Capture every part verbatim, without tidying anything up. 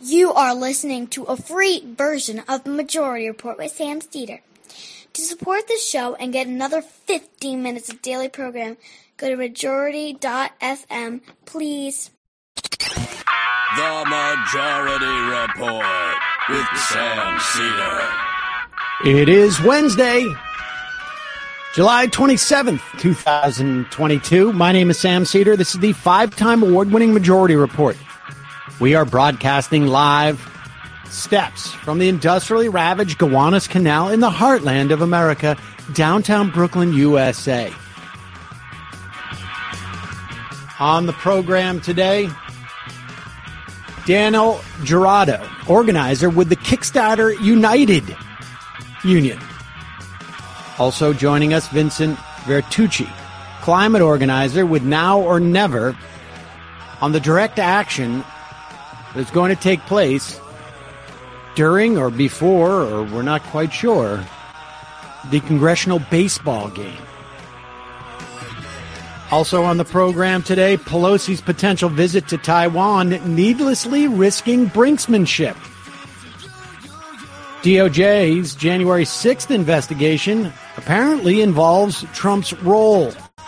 You are listening to a free version of the Majority Report with Sam Steeder. To support this show and get another fifteen minutes of daily program, go to majority dot f m, please. The Majority Report with Sam Steeder. It is Wednesday, July twenty-seventh, twenty twenty-two. My name is Sam Steeder. This is the five-time award-winning Majority Report. We are broadcasting live steps from the industrially ravaged Gowanus Canal in the heartland of America, downtown Brooklyn, U S A. On the program today, Daniel Gerardo, organizer with the Kickstarter United Union. Also joining us, Vincent Vertucci, climate organizer with Now or Never, on the direct action that's going to take place during or before, or we're not quite sure, the congressional baseball game. Also on the program today, Pelosi's potential visit to Taiwan, needlessly risking brinksmanship. D O J's January sixth investigation apparently involves Trump's role.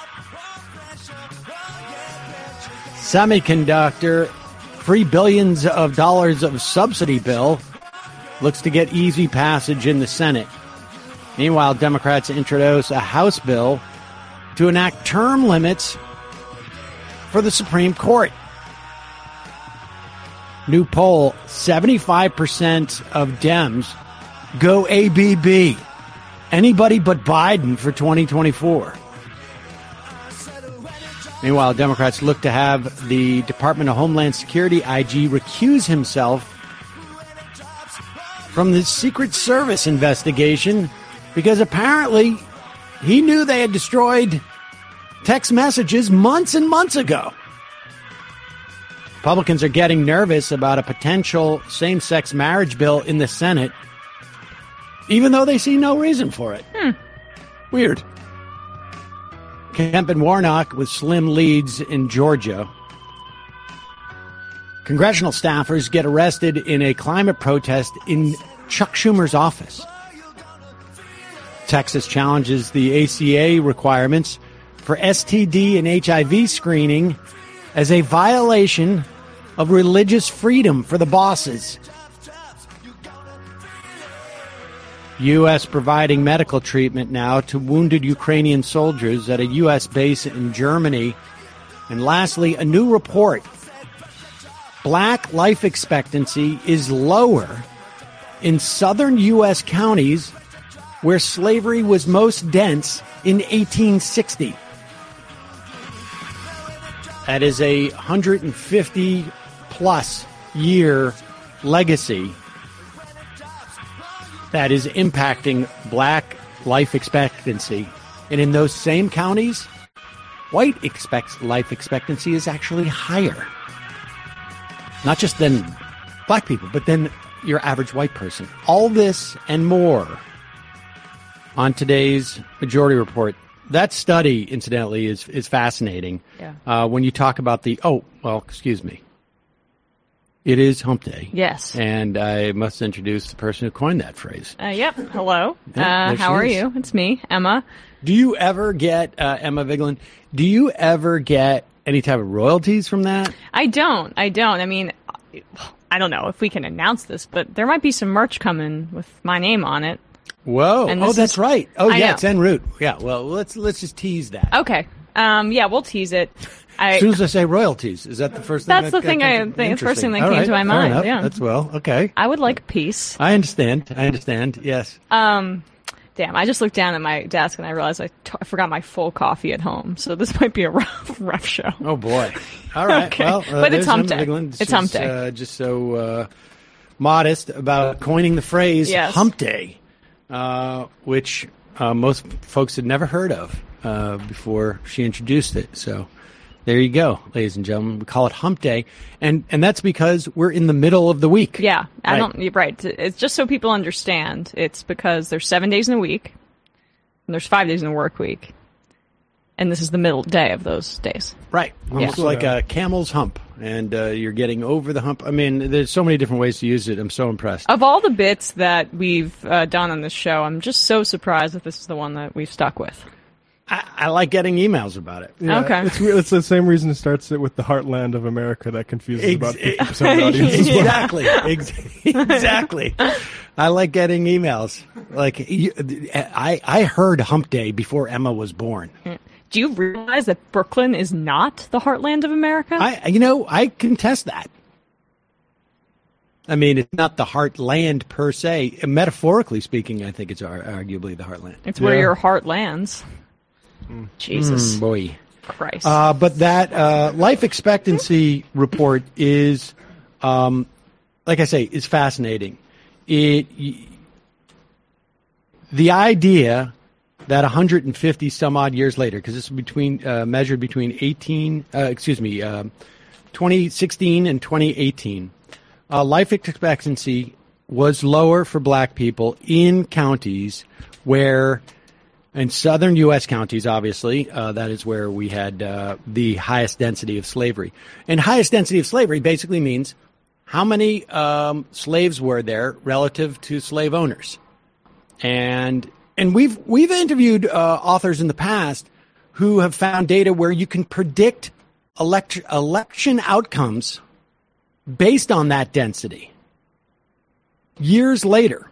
Semiconductor, three billions of dollars of subsidy bill looks to get easy passage in the Senate. Meanwhile, Democrats introduce a House bill to enact term limits for the Supreme Court. New poll, seventy-five percent of Dems go A B B. Anybody but Biden for twenty twenty-four. Meanwhile, Democrats look to have the Department of Homeland Security I G recuse himself from the Secret Service investigation because apparently he knew they had destroyed text messages months and months ago. Republicans are getting nervous about a potential same-sex marriage bill in the Senate, even though they see no reason for it. Hmm. Weird. Kemp and Warnock with slim leads in Georgia. Congressional staffers get arrested in a climate protest in Chuck Schumer's office. Texas challenges the A C A requirements for S T D and H I V screening as a violation of religious freedom for the bosses. U S providing medical treatment now to wounded Ukrainian soldiers at a U S base in Germany. And lastly, a new report. Black life expectancy is lower in southern U S counties where slavery was most dense in eighteen sixty. That is a one hundred fifty plus year legacy that is impacting black life expectancy. And in those same counties, white expect life expectancy is actually higher. Not just than black people, but than your average white person. All this and more on today's Majority Report. That study, incidentally, is is fascinating. Yeah. Uh, when you talk about the, oh, well, excuse me. It is Hump Day. Yes. And I must introduce the person who coined that phrase. Uh, yep. Hello. Yeah, uh, how are is. you? It's me, Emma. Do you ever get, uh, Emma Vigeland, do you ever get any type of royalties from that? I don't. I don't. I mean, I don't know if we can announce this, but there might be some merch coming with my name on it. Whoa. And Oh, this that's is- right. Oh, I yeah, know. it's en route. Yeah, well, let's let's just tease that. Okay. Um, yeah, we'll tease it. I, As soon as I say royalties, is that the first thing? That's that, the thing that I comes- think- first thing that Interesting. came All to my right, mind, fair enough. yeah. That's well, okay. I would like peace. I understand. I understand. Yes. Um, damn, I just looked down at my desk and I realized I, t- I forgot my full coffee at home. So this might be a rough, rough show. Oh boy. All right. Okay. Well, uh, But it's there's hump Emma day. Vigeland. It's She's, hump day. Uh, just so uh, modest about coining the phrase Yes. hump day, uh, which uh, most folks had never heard of uh, before she introduced it. So there you go, ladies and gentlemen. We call it hump day. And and that's because we're in the middle of the week. Yeah, I Right. don't. You're right. It's just so people understand. It's because there's seven days in a week, and there's five days in a work week, and this is the middle day of those days. Right. Almost Yeah. like a camel's hump. and uh, you're getting over the hump. I mean, there's so many different ways to use it. I'm so impressed. Of all the bits that we've uh, done on this show, I'm just so surprised that this is the one that we've stuck with. I, I like getting emails about it. Yeah, okay. It's, it's the same reason it starts it with the heartland of America that confuses Ex- about fifty percent of the audience as well. Exactly. Ex- exactly. I like getting emails. Like, you, I, I heard Hump Day before Emma was born. Do you realize that Brooklyn is not the heartland of America? I, you know, I contest that. I mean, it's not the heartland per se. Metaphorically speaking, I think it's ar- arguably the heartland. It's where Yeah. your heart lands. Mm. Jesus Mm, boy. Christ. Uh, but that uh, life expectancy report is, um, like I say, is fascinating. It the idea that one hundred fifty some odd years later, because this is between uh, measured between eighteen, uh, excuse me, uh, twenty sixteen and twenty eighteen, uh, life expectancy was lower for black people in counties where. In southern U S counties, obviously, uh, that is where we had uh, the highest density of slavery. And highest density of slavery basically means how many um, slaves were there relative to slave owners. And and we've we've interviewed uh, authors in the past who have found data where you can predict elect- election outcomes based on that density. Years later.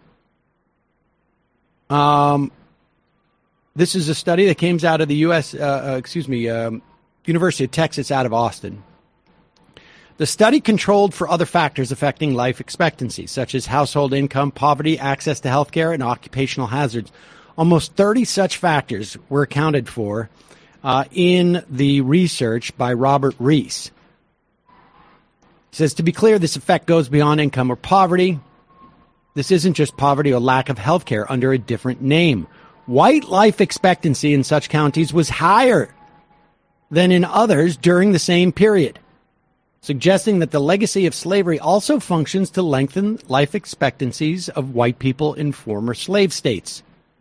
Um. This is a study that came out of the U S, uh, uh, excuse me, um, University of Texas out of Austin. The study controlled for other factors affecting life expectancy, such as household income, poverty, access to health care, and occupational hazards. Almost thirty such factors were accounted for uh, in the research by Robert Rees. He says, to be clear, this effect goes beyond income or poverty. This isn't just poverty or lack of health care under a different name. White life expectancy in such counties was higher than in others during the same period, suggesting that the legacy of slavery also functions to lengthen life expectancies of white people in former slave states.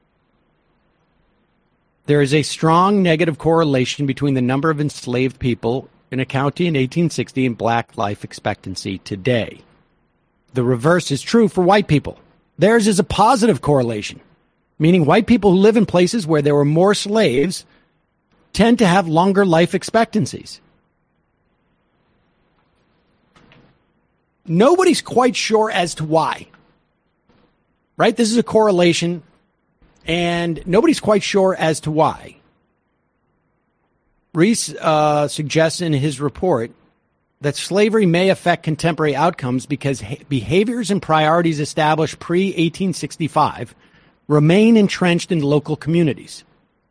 There is a strong negative correlation between the number of enslaved people in a county in eighteen sixty and black life expectancy today. The reverse is true for white people. Theirs is a positive correlation. Meaning white people who live in places where there were more slaves tend to have longer life expectancies. Nobody's quite sure as to why. Right? This is a correlation, and nobody's quite sure as to why. Rees uh, suggests in his report that slavery may affect contemporary outcomes because ha- behaviors and priorities established pre eighteen sixty-five remain entrenched in local communities.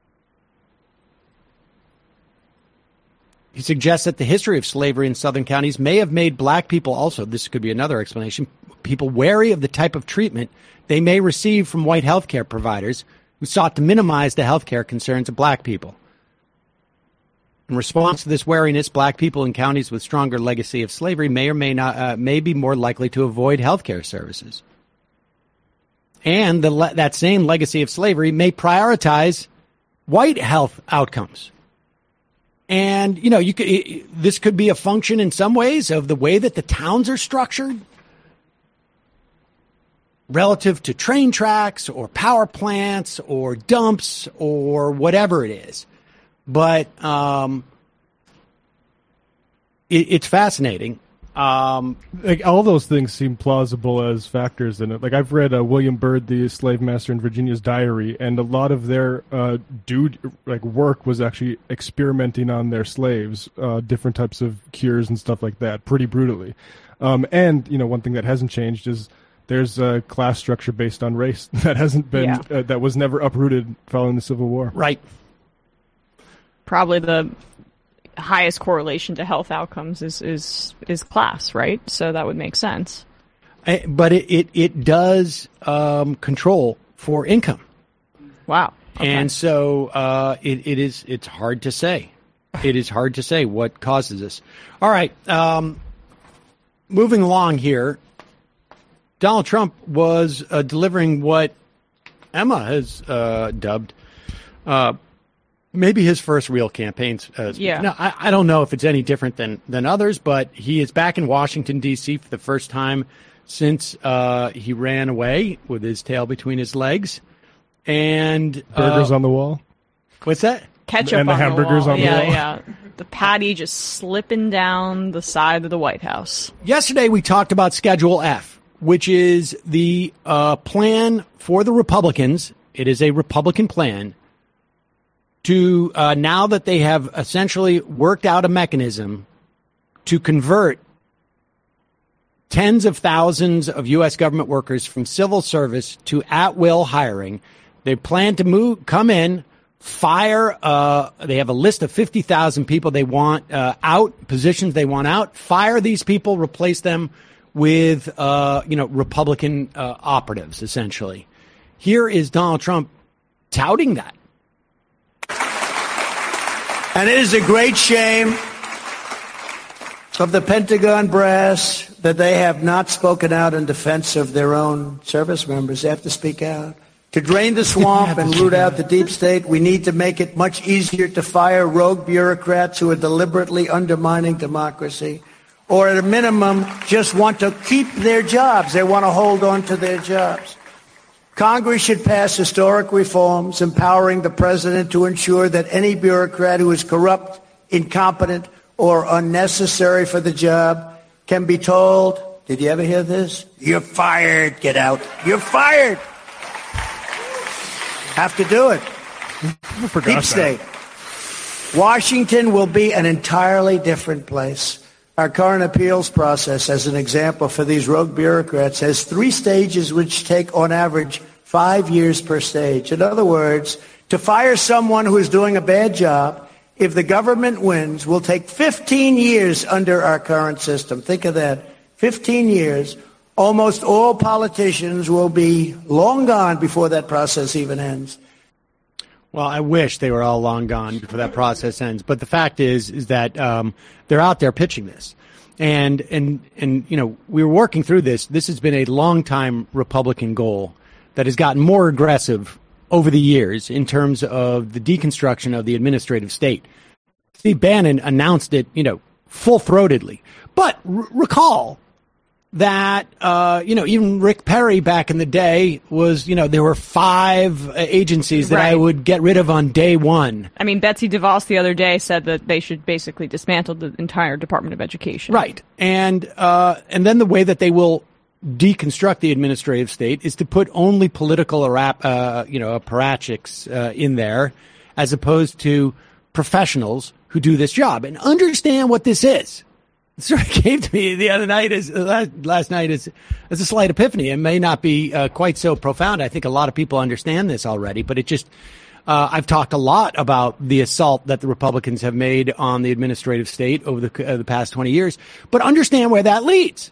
He suggests that the history of slavery in southern counties may have made black people also, this could be another explanation, people wary of the type of treatment they may receive from white health care providers who sought to minimize the health care concerns of black people. In response to this wariness, black people in counties with stronger legacy of slavery may or may not uh, may be more likely to avoid health care services. And the, that same legacy of slavery may prioritize white health outcomes. And, you know, you could, it, this could be a function in some ways of the way that the towns are structured relative to train tracks or power plants or dumps or whatever it is. But um, it, it's fascinating. Um, like all those things seem plausible as factors in it. Like I've read uh, William Byrd, the slave master in Virginia's diary, and a lot of their uh, dude like work was actually experimenting on their slaves, uh, different types of cures and stuff like that, pretty brutally. Um, and you know, one thing that hasn't changed is there's a class structure based on race that hasn't been Yeah. uh, that was never uprooted following the Civil War. right. Probably the highest correlation to health outcomes is, is, is class, right? So that would make sense. I- But it, it, it does um, control for income. Wow. Okay. And so uh, it, it is. It's hard to say. It is hard to say what causes this. All right. Um, moving along here, Donald Trump was uh, delivering what Emma has uh, dubbed uh, maybe his first real campaign. Uh, yeah. No, I, I don't know if it's any different than, than others, but he is back in Washington, D C for the first time since uh, he ran away with his tail between his legs. And burgers uh, on the wall. What's that? Ketchup and the on hamburgers the wall. on the yeah, wall. Yeah, the patty just slipping down the side of the White House. Yesterday we talked about Schedule F, which is the uh, plan for the Republicans. It is a Republican plan to, uh, now that they have essentially worked out a mechanism to convert tens of thousands of U S government workers from civil service to at-will hiring. They plan to move, come in, fire. Uh, they have a list of fifty thousand people they want uh, out, positions they want out. Fire these people, replace them with, uh, you know, Republican uh, operatives, essentially. Here is Donald Trump touting that. And it is a great shame of the Pentagon brass that they have not spoken out in defense of their own service members. They have to speak out. To drain the swamp and root out the deep state, we need to make it much easier to fire rogue bureaucrats who are deliberately undermining democracy, or at a minimum, just want to keep their jobs. They want to hold on to their jobs. Congress should pass historic reforms empowering the president to ensure that any bureaucrat who is corrupt, incompetent, or unnecessary for the job can be told, did you ever hear this? You're fired. Get out. You're fired. Have to do it. Deep state. Washington will be an entirely different place. Our current appeals process, as an example for these rogue bureaucrats, has three stages which take, on average, five years per stage. In other words, to fire someone who is doing a bad job, if the government wins, will take fifteen years under our current system. Think of that. fifteen years. Almost all politicians will be long gone before that process even ends. Well, I wish they were all long gone before that process ends. But the fact is, is that um, they're out there pitching this. And, and, and, you know, we were working through this. This has been a long-time Republican goal that has gotten more aggressive over the years in terms of the deconstruction of the administrative state. Steve Bannon announced it, you know, full-throatedly. But r- recall that, uh, you know, even Rick Perry back in the day was, you know, there were five uh, agencies that right. I would get rid of on day one. I mean, Betsy DeVos the other day said that they should basically dismantle the entire Department of Education. Right. And, uh, and then the way that they will deconstruct the administrative state is to put only political, uh, you know, apparatchiks uh, in there as opposed to professionals who do this job and understand what this is. It sort of came to me the other night, as last, last night, as, as a slight epiphany. It may not be uh, quite so profound. I think a lot of people understand this already, but it just, uh, I've talked a lot about the assault that the Republicans have made on the administrative state over the, uh, the past twenty years, but understand where that leads.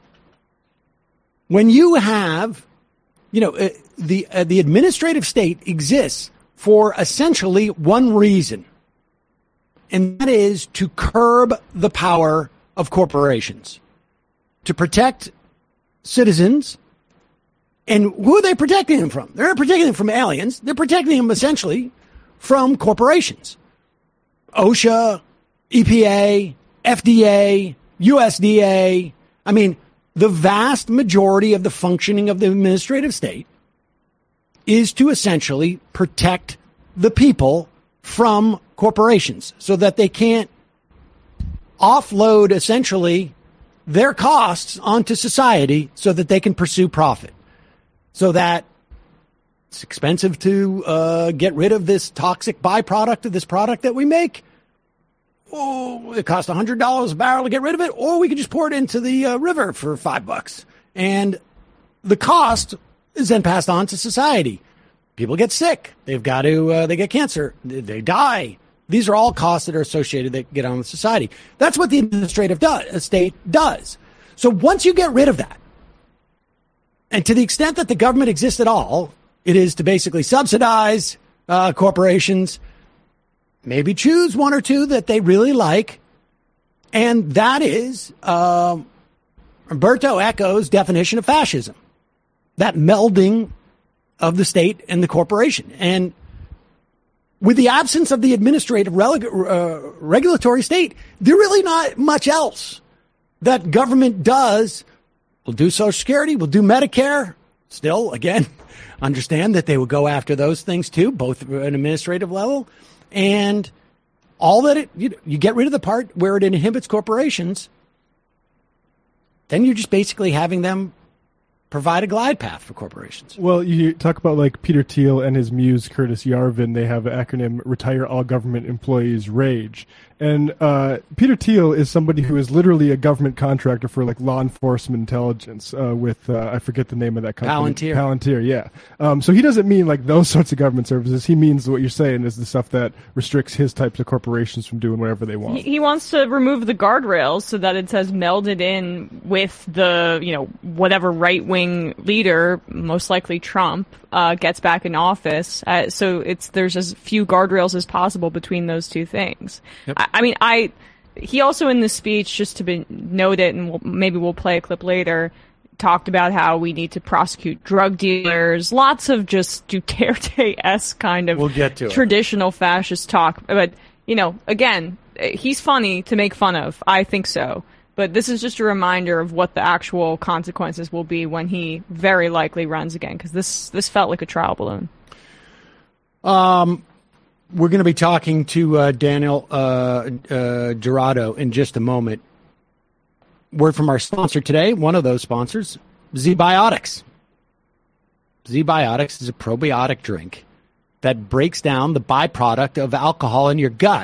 When you have, you know, uh, the, uh, the administrative state exists for essentially one reason, and that is to curb the power of corporations, to protect citizens. And who are they protecting them from? They're not protecting them from aliens. They're protecting them essentially from corporations. OSHA, E P A, F D A, U S D A. I mean, the vast majority of the functioning of the administrative state is to essentially protect the people from corporations so that they can't offload essentially their costs onto society so that they can pursue profit. So that it's expensive to uh, get rid of this toxic byproduct of this product that we make. Oh, it costs one hundred dollars a barrel to get rid of it, or we could just pour it into the uh, river for five bucks. And the cost is then passed on to society. People get sick. They've got to, uh, they get cancer. They die. These are all costs that are associated that get on with society. That's what the administrative do- state does. So once you get rid of that, and to the extent that the government exists at all, it is to basically subsidize uh, corporations, maybe choose one or two that they really like, and that is um, Umberto Eco's definition of fascism, that melding of the state and the corporation. And with the absence of the administrative rele- uh, regulatory state, there really not much else that government does. We'll do Social Security, we'll do Medicare. Still, again, understand that they will go after those things too, both at an administrative level. And all that it, you, you get rid of the part where it inhibits corporations, then you're just basically having them provide a glide path for corporations. Well, you talk about like Peter Thiel and his muse Curtis Yarvin. They have an acronym, Retire All Government Employees RAGE. And uh, Peter Thiel is somebody who is literally a government contractor for like law enforcement intelligence uh, with, uh, I forget the name of that company. Palantir. Palantir, yeah. Um, so he doesn't mean like those sorts of government services. He means what you're saying is the stuff that restricts his types of corporations from doing whatever they want. He, he wants to remove the guardrails so that it says melded in with the, you know, whatever right-wing leader, most likely Trump, uh, gets back in office. Uh, so it's there's as few guardrails as possible between those two things. Yep. I, I mean, I he also in the speech, just to be noted, and we'll, maybe we'll play a clip later, talked about how we need to prosecute drug dealers. Lots of just Duterte-esque kind of We'll get to it. traditional fascist talk. But, you know, again, he's funny to make fun of. I think so. But this is just a reminder of what the actual consequences will be when he very likely runs again, because this, this felt like a trial balloon. Um, we're going to be talking to uh, Daniel uh, uh, Gerardo in just a moment. Word from our sponsor today, one of those sponsors, Z-Biotics. Z-Biotics is a probiotic drink that breaks down the byproduct of alcohol in your gut.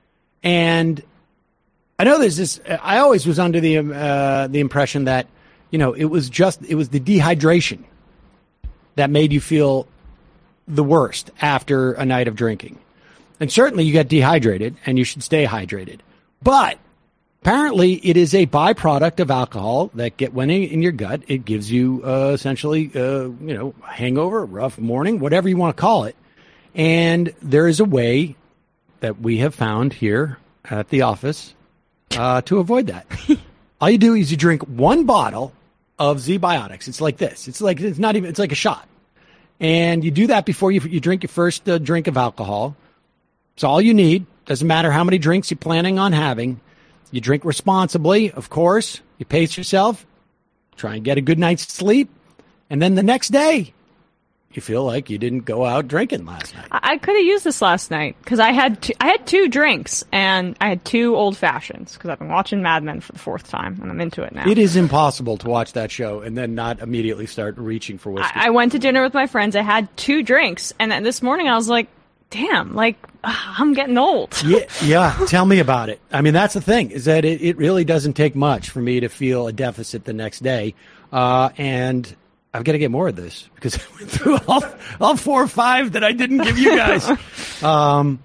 And I know there's this, I always was under the uh, the impression that, you know, it was just, it was the dehydration that made you feel the worst after a night of drinking. And certainly you get dehydrated and you should stay hydrated. But apparently it is a byproduct of alcohol that get when in your gut, it gives you uh, essentially, uh, you know, a hangover, a rough morning, whatever you want to call it. And there is a way that we have found here at the office Uh, to avoid that. All you do is you drink one bottle of Z-Biotics. It's like this. It's like, it's not even, it's like a shot. And you do that before you, you drink your first uh, drink of alcohol. It's all you need. Doesn't matter how many drinks you're planning on having. You drink responsibly, of course. You pace yourself. Try and get a good night's sleep. And then the next day, you feel like you didn't go out drinking last night. I, I could have used this last night because I had two, I had two drinks and I had two old fashions because I've been watching Mad Men for the fourth time and I'm into it now. It is impossible to watch that show and then not immediately start reaching for whiskey. I, I went to dinner with my friends. I had two drinks and then this morning I was like, damn, like ugh, I'm getting old. yeah, yeah, tell me about it. I mean, that's the thing is that it, it really doesn't take much for me to feel a deficit the next day. Uh, and I've got to get more of this because I went through all, all four or five that I didn't give you guys. um,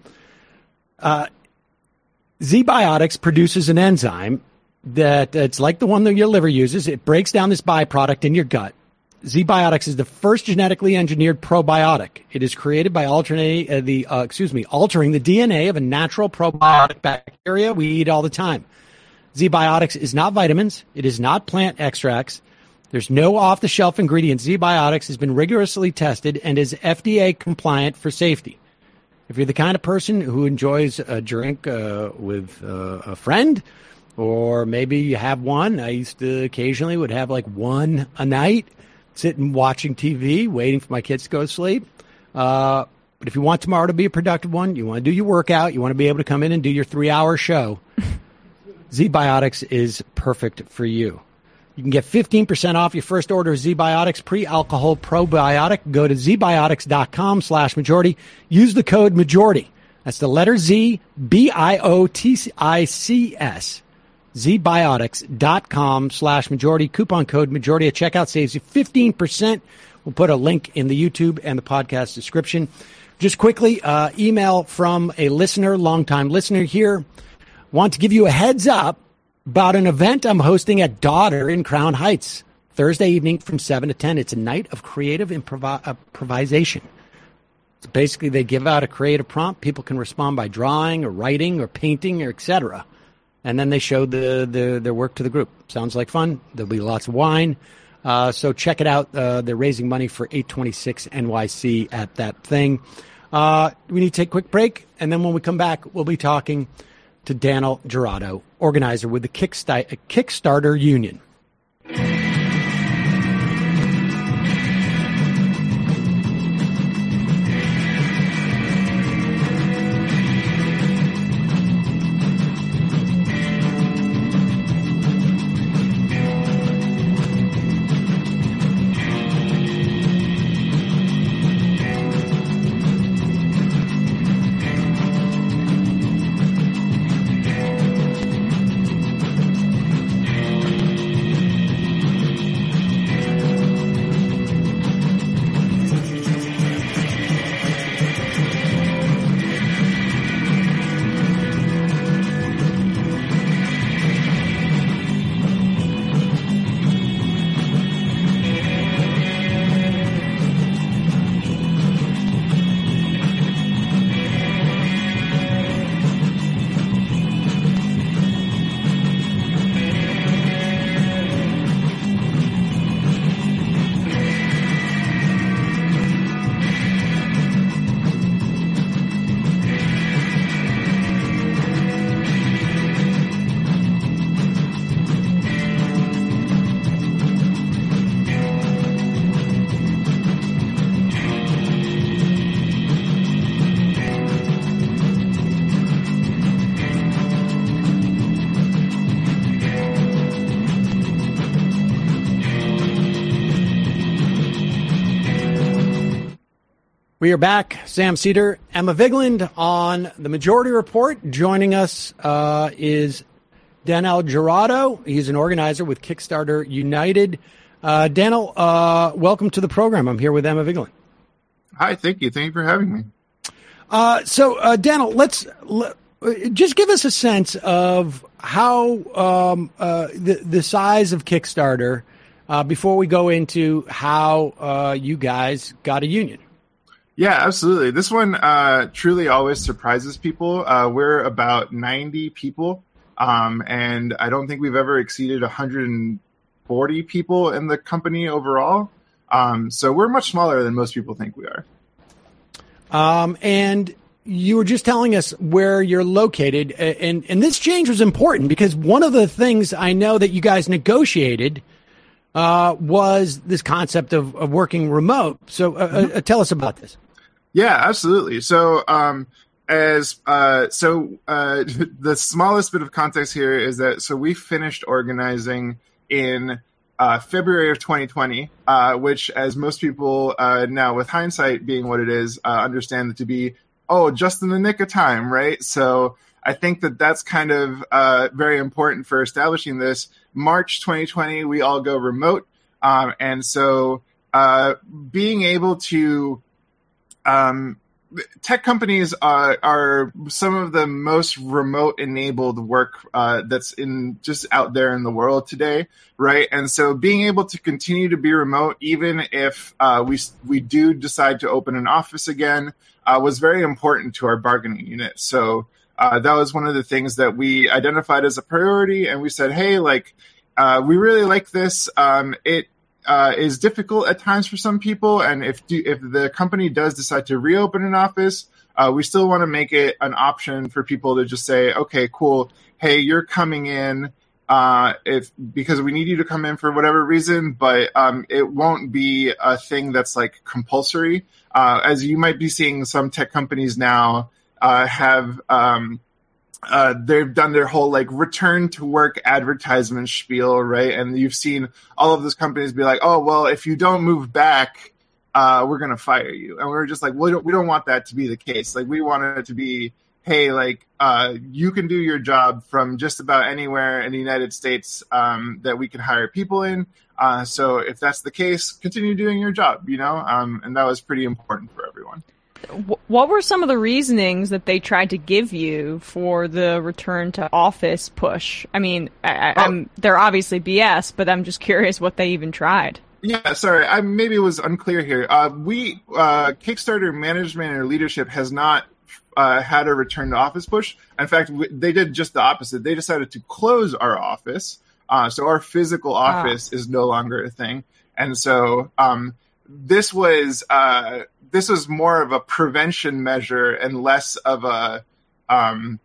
uh, Z-Biotics produces an enzyme that it's like the one that your liver uses. It breaks down this byproduct in your gut. Z-Biotics is the first genetically engineered probiotic. It is created by alternating uh, the uh, excuse me altering the D N A of a natural probiotic bacteria we eat all the time. Z-Biotics is not vitamins. It is not plant extracts. There's no off-the-shelf ingredients. Z-Biotics has been rigorously tested and is F D A compliant for safety. If you're the kind of person who enjoys a drink uh, with uh, a friend, or maybe you have one, I used to occasionally would have like one a night, sitting watching T V, waiting for my kids to go to sleep. Uh, but if you want tomorrow to be a productive one, you want to do your workout, you want to be able to come in and do your three-hour show, Z-Biotics is perfect for you. You can get fifteen percent off your first order of Z-Biotics pre-alcohol probiotic. Go to zbiotics.com slash majority. Use the code majority. That's the letter Z, B I O T I C S. zbiotics.com slash majority. Coupon code majority at checkout saves you fifteen percent. We'll put a link in the YouTube and the podcast description. Just quickly, uh, email from a listener, longtime listener here. Want to give you a heads up about an event I'm hosting at Daughter in Crown Heights, Thursday evening from seven to ten. It's a night of creative improv- improvisation. So basically, they give out a creative prompt. People can respond by drawing or writing or painting or et cetera. And then they show the, the their work to the group. Sounds like fun. There'll be lots of wine. Uh, so check it out. Uh, they're raising money for eight twenty-six N Y C at that thing. Uh, we need to take a quick break, and then when we come back, we'll be talking to Daniel Gerardo, organizer with the Kicksta- Kickstarter Union. We are back. Sam Seder, Emma Vigeland on the Majority Report. Joining us uh, is Daniel Gerardo. He's an organizer with Kickstarter United. Uh, Daniel, uh, welcome to the program. I'm here with Emma Vigeland. Hi, thank you. Thank you for having me. Uh, so, uh, Daniel, let's let, just give us a sense of how um, uh, the, the size of Kickstarter uh, before we go into how uh, you guys got a union. Yeah, absolutely. This one uh, truly always surprises people. Uh, we're about ninety people, um, and I don't think we've ever exceeded one hundred forty people in the company overall. Um, so we're much smaller than most people think we are. Um, and you were just telling us where you're located, and, and this change was important because one of the things I know that you guys negotiated uh, was this concept of, of working remote. So uh, mm-hmm. uh, tell us about this. Yeah, absolutely. So, um, as uh, so uh, the smallest bit of context here is that so we finished organizing in uh, February of twenty twenty, uh, which, as most people uh, now, with hindsight being what it is, uh, understand to be oh, just in the nick of time, right? So I think that that's kind of uh, very important for establishing this. March twenty twenty, we all go remote, um, and so uh, being able to Um, tech companies are, are some of the most remote enabled work uh, that's in just out there in the world today, right? And so being able to continue to be remote, even if uh, we we do decide to open an office again, uh, was very important to our bargaining unit. So uh, that was one of the things that we identified as a priority, and we said, hey, like uh, we really like this. Um, it Uh, is difficult at times for some people, and if do, if the company does decide to reopen an office, uh, we still want to make it an option for people to just say, okay, cool, hey, you're coming in uh, if because we need you to come in for whatever reason, but um, it won't be a thing that's like compulsory. Uh, as you might be seeing, some tech companies now uh, have um, Uh, they've done their whole like return to work advertisement spiel, right? And you've seen all of those companies be like, oh, well, if you don't move back, uh, we're going to fire you. And we're just like, well, we don't, we don't want that to be the case. Like, we want it to be, hey, like, uh, you can do your job from just about anywhere in the United States um, that we can hire people in. Uh, so if that's the case, continue doing your job, you know? Um, and that was pretty important for everyone. What were some of the reasonings that they tried to give you for the return to office push? I mean, I, oh. I'm, they're obviously B S, but I'm just curious what they even tried. Yeah, sorry, I maybe it was unclear here. Uh, we, uh, Kickstarter management or leadership has not uh, had a return to office push. In fact, we, they did just the opposite. They decided to close our office. Uh, so our physical office ah. is no longer a thing. And so um, this was... Uh, this was more of a prevention measure and less of a um,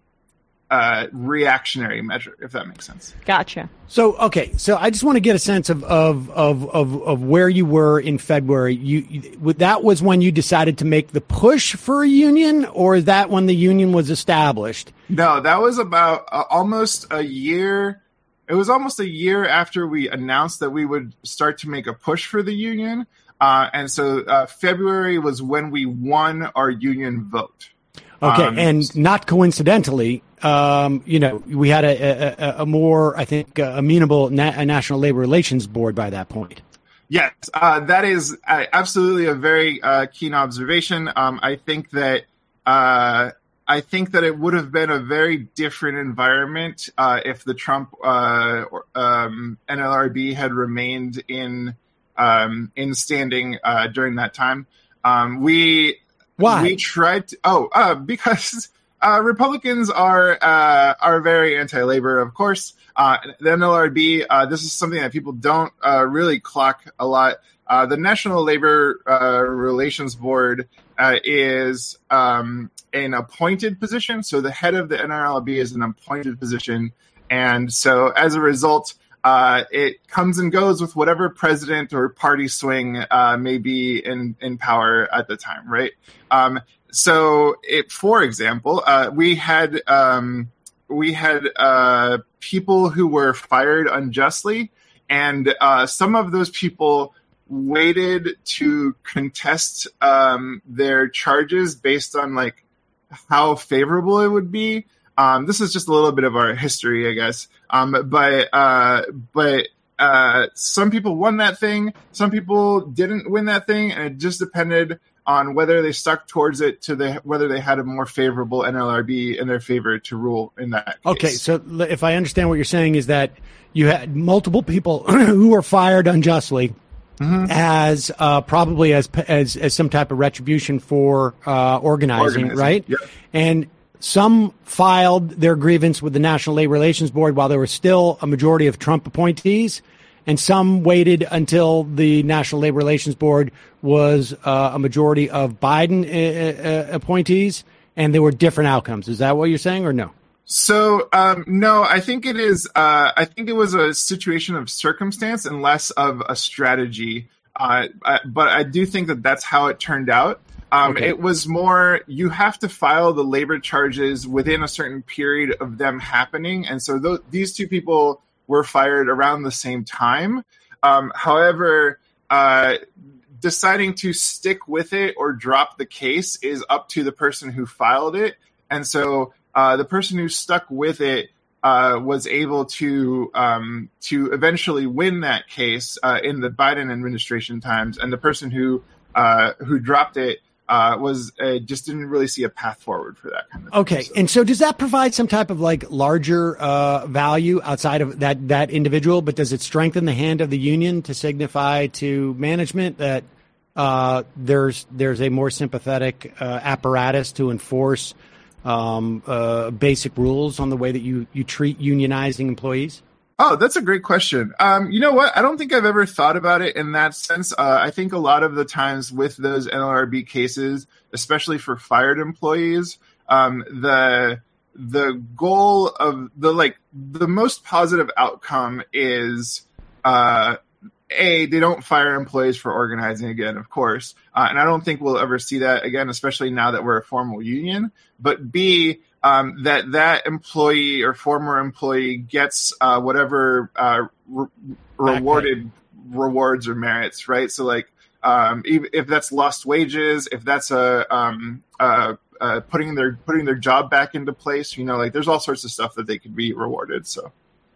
uh, reactionary measure, if that makes sense. Gotcha. So, okay, so I just want to get a sense of of of of, of where you were in February. You, you that was when you decided to make the push for a union, or is that when the union was established? No, that was about uh, almost a year. It was almost a year after we announced that we would start to make a push for the union. Uh, and so uh, February was when we won our union vote. Okay, um, and not coincidentally, um, you know, we had a, a, a more, I think, uh, amenable na- a National Labor Relations Board by that point. Yes, uh, that is uh, absolutely a very uh, keen observation. Um, I think that uh, I think that it would have been a very different environment uh, if the Trump uh, um, N L R B had remained in um, in standing uh, during that time. Um, we Why? we tried to, oh uh, because uh, Republicans are uh, are very anti-labor, of course. Uh, the N L R B, uh, this is something that people don't uh, really clock a lot. Uh, the National Labor uh, Relations Board uh, is um, an appointed position. So the head of the N L R B is an appointed position. And so as a result, uh, it comes and goes with whatever president or party swing uh, may be in, in power at the time, right? Um, so, it, for example, uh, we had um, we had uh, people who were fired unjustly, and uh, some of those people waited to contest um, their charges based on like how favorable it would be. Um, this is just a little bit of our history, I guess. Um, but uh, but uh, some people won that thing, some people didn't win that thing, and it just depended on whether they stuck towards it to the whether they had a more favorable N L R B in their favor to rule in that case. Okay, so if I understand what you're saying is that you had multiple people who were fired unjustly. Mm-hmm. As uh, probably as, as as some type of retribution for uh, organizing, organizing, right? Yep. And some filed their grievance with the National Labor Relations Board while there was still a majority of Trump appointees, and some waited until the National Labor Relations Board was uh, a majority of Biden uh, uh, appointees, and there were different outcomes. Is that what you're saying, or no? So, um, no, I think it is. Uh, I think it was a situation of circumstance and less of a strategy. Uh, I, but I do think that that's how it turned out. Um, okay. It was more, you have to file the labor charges within a certain period of them happening. And so th- these two people were fired around the same time. Um, however, uh, deciding to stick with it or drop the case is up to the person who filed it. And so Uh, the person who stuck with it uh, was able to um, to eventually win that case uh, in the Biden administration times, and the person who uh, who dropped it uh, was uh, just didn't really see a path forward for that kind of okay. thing. So. And so does that provide some type of like larger uh, value outside of that that individual? But does it strengthen the hand of the union to signify to management that uh, there's there's a more sympathetic uh, apparatus to enforce Um, uh, basic rules on the way that you, you treat unionizing employees? Oh, that's a great question. Um, you know what? I don't think I've ever thought about it in that sense. Uh, I think a lot of the times with those N L R B cases, especially for fired employees, um, the the goal of the like the most positive outcome is uh, A, they don't fire employees for organizing again, of course. Uh, and I don't think we'll ever see that again, especially now that we're a formal union. But B, um, that that employee or former employee gets uh, whatever uh, re- rewarded rewards or merits, right? So like um, if, if that's lost wages, if that's a um, uh, uh, putting their putting their job back into place, you know, like there's all sorts of stuff that they could be rewarded. So,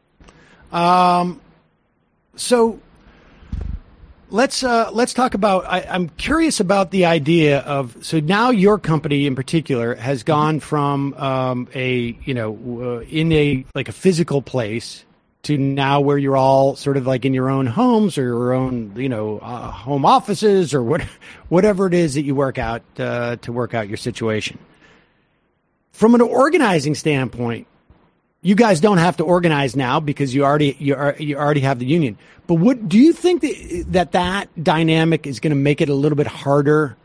um, so. Let's uh, let's talk about. I, I'm curious about the idea of. So now your company in particular has gone from um, a you know uh, in a like a physical place to now where you're all sort of like in your own homes or your own you know uh, home offices or what whatever it is that you work out uh, to work out your situation. From an organizing standpoint, you guys don't have to organize now because you already you, are, you already have the union. But what do you think that that, that dynamic is going to make it a little bit harder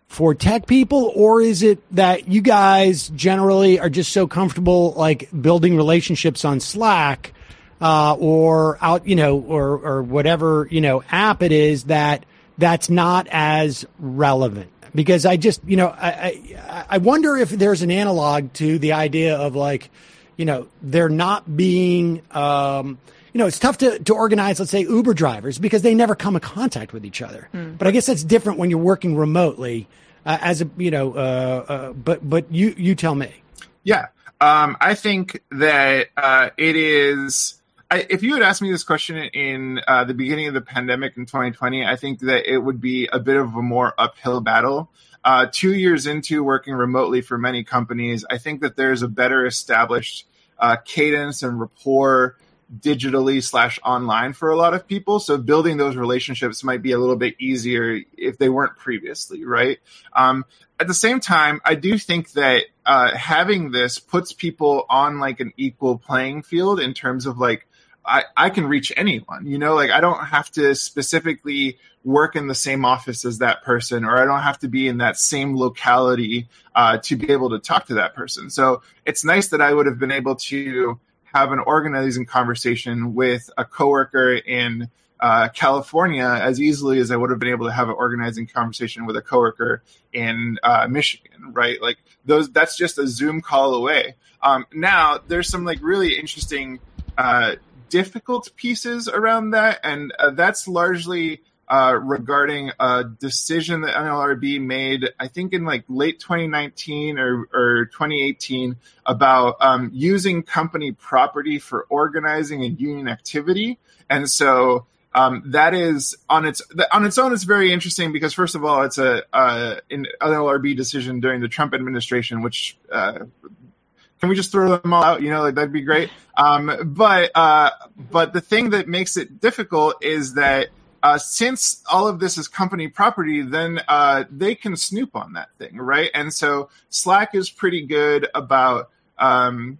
for tech people, or is it that you guys generally are just so comfortable like building relationships on Slack uh, or out, you know, or or whatever, you know, app it is that that's not as relevant? Because I just, you know, I, I I wonder if there's an analog to the idea of like, you know, there not being, um, you know, it's tough to, to organize, let's say, Uber drivers because they never come in contact with each other. Mm. But I guess that's different when you're working remotely uh, as a, you know, uh, uh, but but you, you tell me. Yeah, um, I think that uh, it is, I, if you had asked me this question in uh, the beginning of the pandemic in twenty twenty, I think that it would be a bit of a more uphill battle. Uh, two years into working remotely for many companies, I think that there's a better established uh, cadence and rapport digitally slash online for a lot of people. So building those relationships might be a little bit easier if they weren't previously, right? Um, at the same time, I do think that uh, having this puts people on like an equal playing field in terms of like, I, I can reach anyone, you know, like I don't have to specifically work in the same office as that person, or I don't have to be in that same locality uh, to be able to talk to that person. So it's nice that I would have been able to have an organizing conversation with a coworker in uh, California as easily as I would have been able to have an organizing conversation with a coworker in uh, Michigan, right? Like those, that's just a Zoom call away. Um, now there's some like really interesting, uh, difficult pieces around that. And uh, that's largely uh, regarding a decision that N L R B made, I think in like late twenty nineteen or, or twenty eighteen about um, using company property for organizing and union activity. And so um, that is on its on its own, it's very interesting because first of all, it's a uh, an N L R B decision during the Trump administration, which uh, can we just throw them all out? You know, like that'd be great. Um, but uh, but the thing that makes it difficult is that uh, since all of this is company property, then uh, they can snoop on that thing, right? And so Slack is pretty good about um,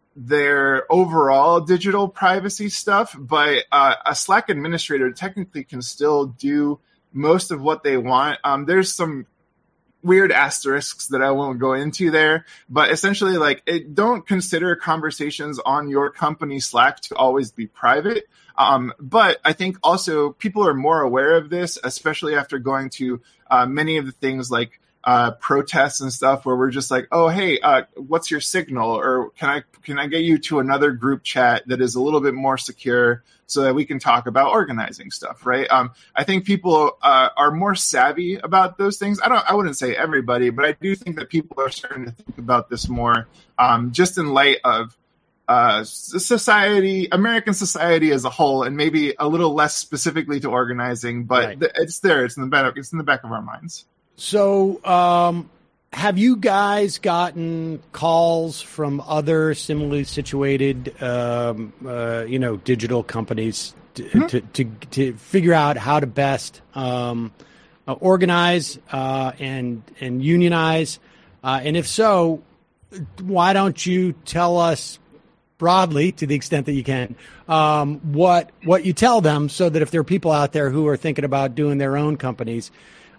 their overall digital privacy stuff, but uh, a Slack administrator technically can still do most of what they want. Um, there's some weird asterisks that I won't go into there, but essentially like it, don't consider conversations on your company Slack to always be private. Um, but I think also people are more aware of this, especially after going to uh, many of the things like uh, protests and stuff where we're just like, oh, hey, uh, what's your signal? Or can I, can I get you to another group chat that is a little bit more secure so that we can talk about organizing stuff, right? Um, I think people uh, are more savvy about those things. I don't, I wouldn't say everybody, but I do think that people are starting to think about this more, um, just in light of uh, society, American society as a whole, and maybe a little less specifically to organizing. But right. th- it's there. It's in the back. It's in the back of our minds. So, um, have you guys gotten calls from other similarly situated, um, uh, you know, digital companies to, mm-hmm. to, to, to figure out how to best um, uh, organize uh, and and unionize? Uh, and if so, why don't you tell us broadly, to the extent that you can, um, what what you tell them, so that if there are people out there who are thinking about doing their own companies,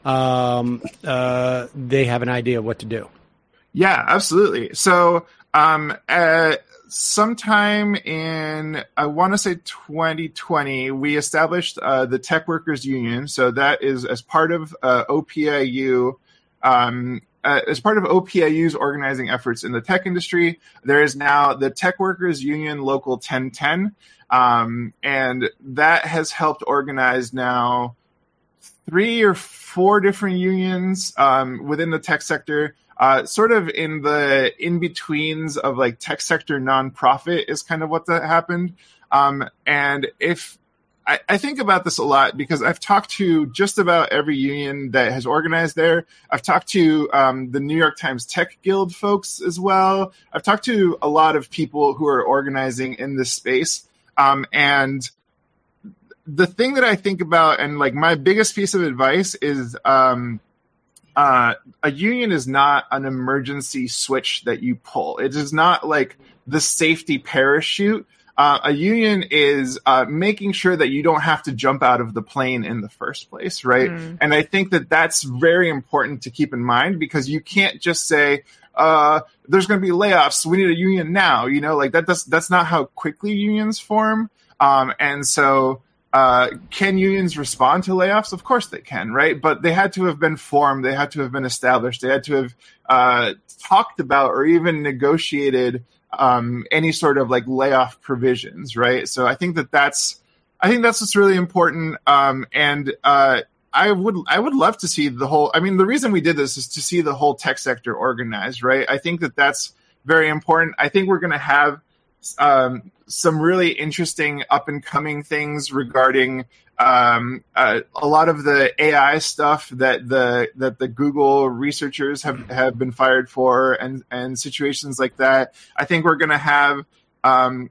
um, uh, they have an idea of what to do. Yeah, absolutely. So, um, uh, sometime in, I want to say twenty twenty, we established, uh, the Tech Workers Union. So that is as part of, uh, O P I U, um, uh, as part of O P I U's organizing efforts in the tech industry. There is now the Tech Workers Union Local ten ten. Um, and that has helped organize now three or four different unions um, within the tech sector, uh, sort of in the in-betweens of like tech sector nonprofit is kind of what that happened. Um, and if I, I think about this a lot because I've talked to just about every union that has organized there. I've talked to um, the New York Times Tech Guild folks as well. I've talked to a lot of people who are organizing in this space. Um, and the thing that I think about, and like my biggest piece of advice is um, uh, a union is not an emergency switch that you pull. It is not like the safety parachute Uh, a union is uh, making sure that you don't have to jump out of the plane in the first place, right? Mm. And I think that that's very important to keep in mind, because you can't just say, uh, there's going to be layoffs, we need a union now. You know, like that. That's, that's not how quickly unions form. Um, and so uh, can unions respond to layoffs? Of course they can, right? But they had to have been formed. They had to have been established. They had to have uh, talked about or even negotiated um, any sort of like layoff provisions, right? So I think that that's, I think that's what's really important. Um, and uh, I would, I would love to see the whole, I mean, the reason we did this is to see the whole tech sector organized, right? I think that that's very important. I think we're going to have um, some really interesting up and coming things regarding um, uh, a lot of the A I stuff that the that the Google researchers have, have been fired for, and and situations like that. I think we're going to have. Um,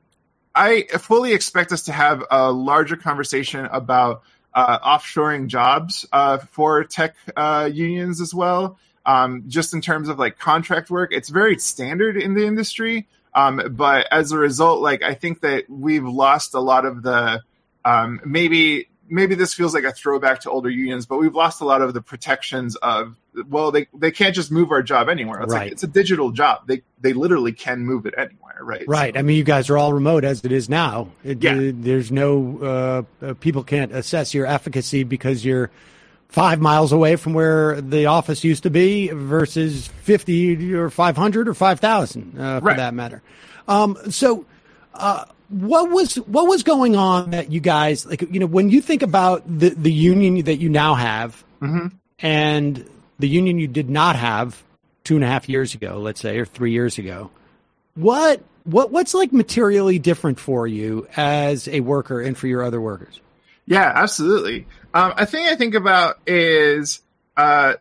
I fully expect us to have a larger conversation about uh, offshoring jobs uh, for tech uh, unions as well. Um, just in terms of like contract work, it's very standard in the industry. Um, but as a result, like I think that we've lost a lot of the um, maybe maybe this feels like a throwback to older unions, but we've lost a lot of the protections of, well, they, they can't just move our job anywhere. It's right. like, it's a digital job. They they literally can move it anywhere, right? Right. So, I mean, you guys are all remote as it is now. It, yeah. uh, there's no uh, uh, people can't assess your efficacy because you're five miles away from where the office used to be versus fifty or five hundred or five thousand uh, for right. that matter. Um, so, uh, what was what was going on that you guys, like, you know, when you think about the, the union that you now have mm-hmm. and the union you did not have two and a half years ago, let's say, or three years ago, what what what's like materially different for you as a worker and for your other workers? Yeah, absolutely. Um, a thing I think about is uh,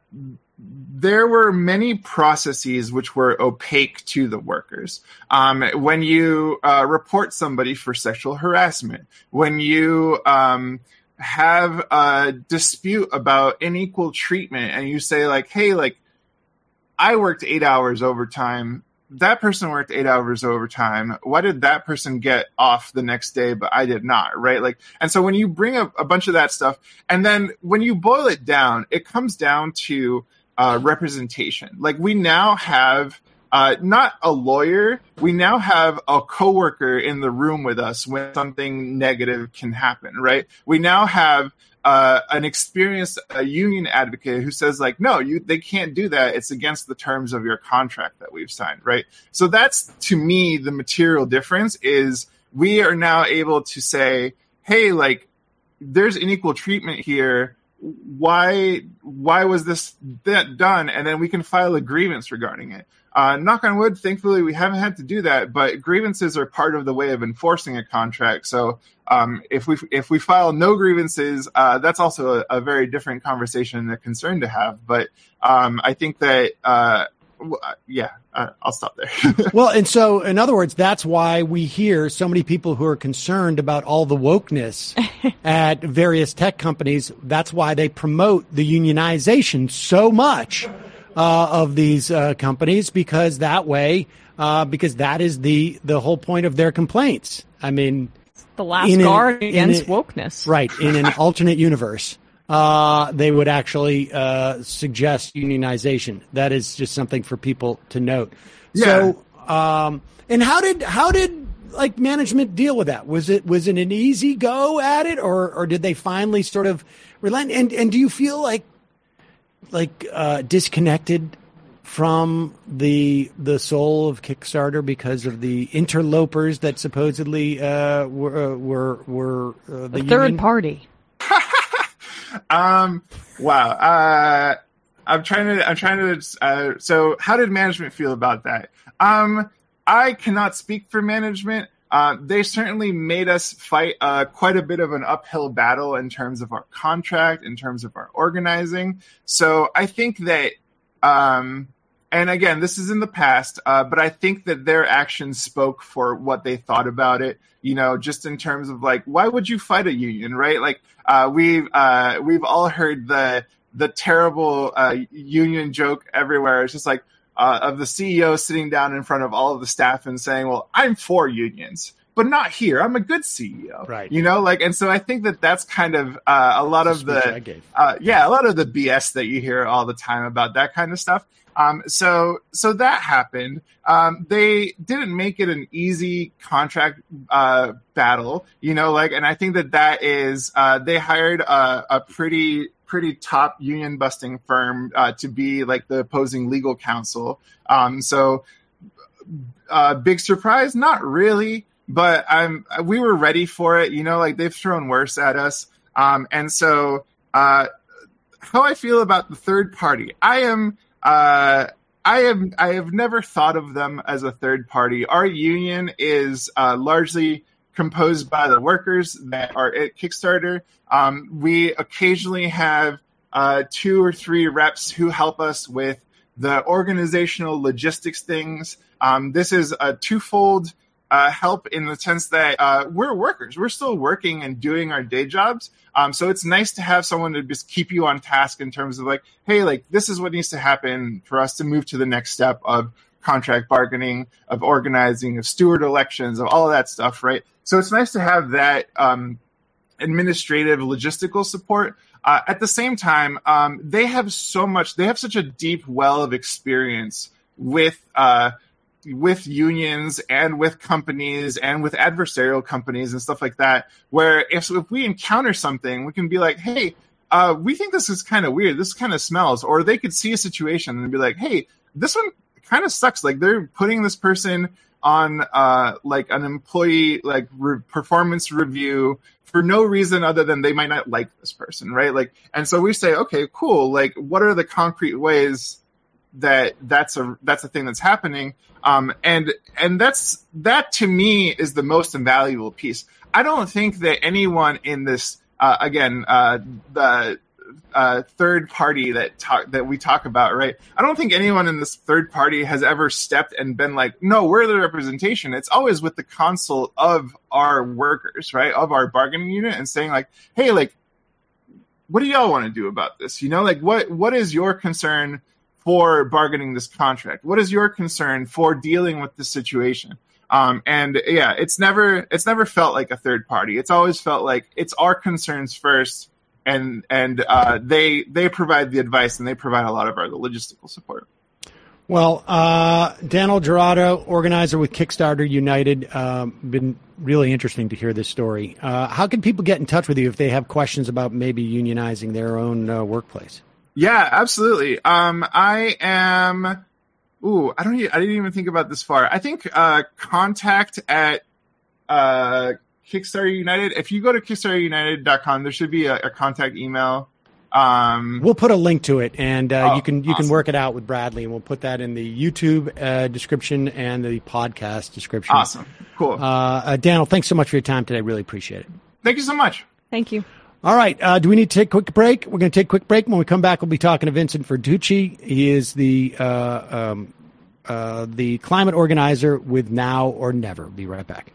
there were many processes which were opaque to the workers. Um, when you uh, report somebody for sexual harassment, when you um, have a dispute about unequal treatment and you say like, hey, like I worked eight hours overtime, that person worked eight hours overtime. Why did that person get off the next day, but I did not, right? Like, and so when you bring up a bunch of that stuff, and then when you boil it down, it comes down to uh, representation. Like, we now have uh, not a lawyer, we now have a coworker in the room with us when something negative can happen, right? We now have Uh, an experienced uh, union advocate who says like, no, you, they can't do that. It's against the terms of your contract that we've signed, right? So that's, to me, the material difference is we are now able to say, hey, like, there's unequal treatment here. Why, why was this that done? And then we can file a grievance regarding it. Uh, knock on wood, thankfully, we haven't had to do that, but grievances are part of the way of enforcing a contract. So um, if we if we file no grievances, uh, that's also a, a very different conversation and a concern to have. But um, I think that, uh, yeah, uh, I'll stop there. Well, and so, in other words, that's why we hear so many people who are concerned about all the wokeness at various tech companies. That's why they promote the unionization so much. Uh, of these uh, companies, because that way, uh, because that is the, the whole point of their complaints. I mean, the last guard an, against a, wokeness. Right. In an alternate universe, uh, they would actually uh, suggest unionization. That is just something for people to note. Yeah. So, um, and how did how did like management deal with that? Was it was it an easy go at it, or or did they finally sort of relent? And and do you feel like like uh, disconnected from the the soul of Kickstarter because of the interlopers that supposedly uh, were uh, were were uh, the, the third union? party? um. Wow. Uh, I'm trying to. I'm trying to. Uh, so, how did management feel about that? Um. I cannot speak for management. Uh, they certainly made us fight uh, quite a bit of an uphill battle in terms of our contract, in terms of our organizing. So I think that, um, and again, this is in the past, uh, but I think that their actions spoke for what they thought about it. You know, just in terms of like, why would you fight a union, right? Like uh, we've uh, we've all heard the the terrible uh, union joke everywhere. It's just like, Uh, of the C E O sitting down in front of all of the staff and saying, well, I'm for unions, but not here. I'm a good C E O, right? You know, like, and so I think that that's kind of uh, a lot that's of the, uh, yeah, a lot of the B S that you hear all the time about that kind of stuff. Um, so, so that happened. Um, they didn't make it an easy contract, uh, battle, you know, like, and I think that that is, uh, they hired a, a pretty, pretty top union busting firm, uh, to be like the opposing legal counsel. Um, so, uh, big surprise? Not really, but I'm, we were ready for it, you know, like they've thrown worse at us. Um, and so, uh, how I feel about the third party, I am, Uh, I am. I have never thought of them as a third party. Our union is uh, largely composed by the workers that are at Kickstarter. Um, we occasionally have uh, two or three reps who help us with the organizational logistics things. Um, this is a twofold uh, help in the sense that uh, we're workers. We're still working and doing our day jobs. Um, so it's nice to have someone to just keep you on task in terms of like, hey, like this is what needs to happen for us to move to the next step of contract bargaining, of organizing, of steward elections, of all of that stuff, right? So it's nice to have that um, administrative logistical support. Uh, at the same time, um, they have so much, they have such a deep well of experience with uh, with unions and with companies and with adversarial companies and stuff like that, where if, if we encounter something, we can be like, hey, uh, we think this is kind of weird. This kind of smells. Or they could see a situation and be like, hey, this one kind of sucks. Like they're putting this person on uh, like an employee like re- performance review for no reason other than they might not like this person, right? Like, and so we say, okay, cool. Like, what are the concrete ways that that's a that's a thing that's happening? Um, and and that's that to me is the most invaluable piece. I don't think that anyone in this uh, again uh, the uh, third party that talk that we talk about, right? I don't think anyone in this third party has ever stepped and been like, no, we're the representation. It's always with the consult of our workers, right, of our bargaining unit, and saying like, hey, like, what do y'all want to do about this? You know, like what what is your concern for bargaining this contract? What is your concern for dealing with this situation? Um, and yeah, it's never it's never felt like a third party. It's always felt like it's our concerns first, and and uh, they they provide the advice and they provide a lot of our logistical support. Well, uh, Daniel Gerardo, organizer with Kickstarter United, um, been really interesting to hear this story. Uh, how can people get in touch with you if they have questions about maybe unionizing their own uh, workplace? Yeah, absolutely. Um, I am. Ooh, I don't. I didn't even think about this far. I think uh, contact at uh, Kickstarter United. If you go to kickstarter united dot com, there should be a, a contact email. Um, we'll put a link to it, and uh, oh, you can you awesome. can work it out with Bradley, and we'll put that in the YouTube uh, description and the podcast description. Awesome, cool. Uh, uh, Daniel, thanks so much for your time today. Really appreciate it. Thank you so much. Thank you. All right. Uh, do we need to take a quick break? We're going to take a quick break. When we come back, we'll be talking to Vincent Vertucci. He is the uh, um, uh, the climate organizer with Now or Never. Be right back.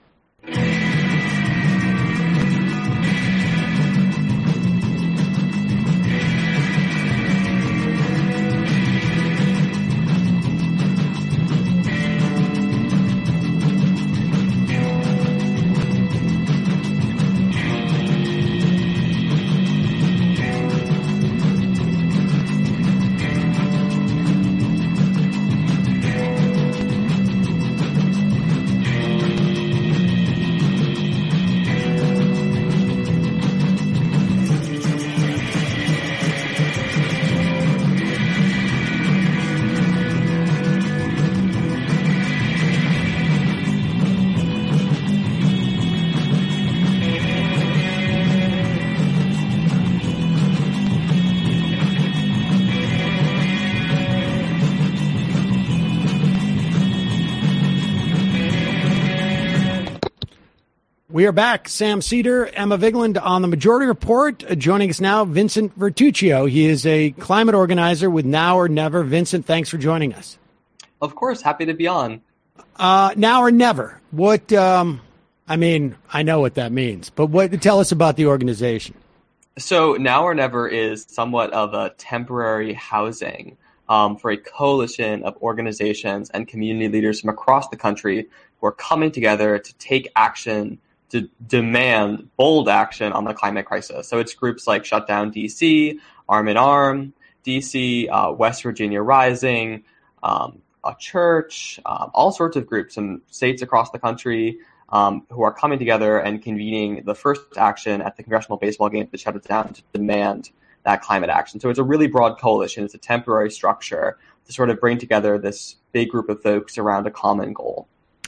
We are back. Sam Seder, Emma Vigeland on the Majority Report. Uh, joining us now, Vincent Vertuccio. He is a climate organizer with Now or Never. Vincent, thanks for joining us. Of course, happy to be on. Uh, now or never. What? Um, I mean, I know what that means, but what? Tell us about the organization. So, Now or Never is somewhat of a temporary housing um, for a coalition of organizations and community leaders from across the country who are coming together to take action, to demand bold action on the climate crisis. So it's groups like Shut Down D C, Arm in Arm D C, uh, West Virginia Rising, um, a church, um, all sorts of groups and states across the country um, who are coming together and convening the first action at the Congressional Baseball Game to shut it down to demand that climate action. So it's a really broad coalition. It's a temporary structure to sort of bring together this big group of folks around a common goal.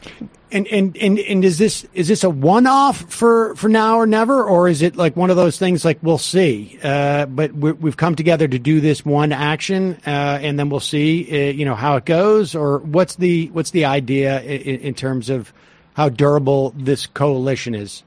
And and and and is this is this a one-off for, for now or never, or is it like one of those things like we'll see? Uh, but we're, we've come together to do this one action, uh, and then we'll see, uh, you know, how it goes, or what's the what's the idea in, in terms of how durable this coalition is?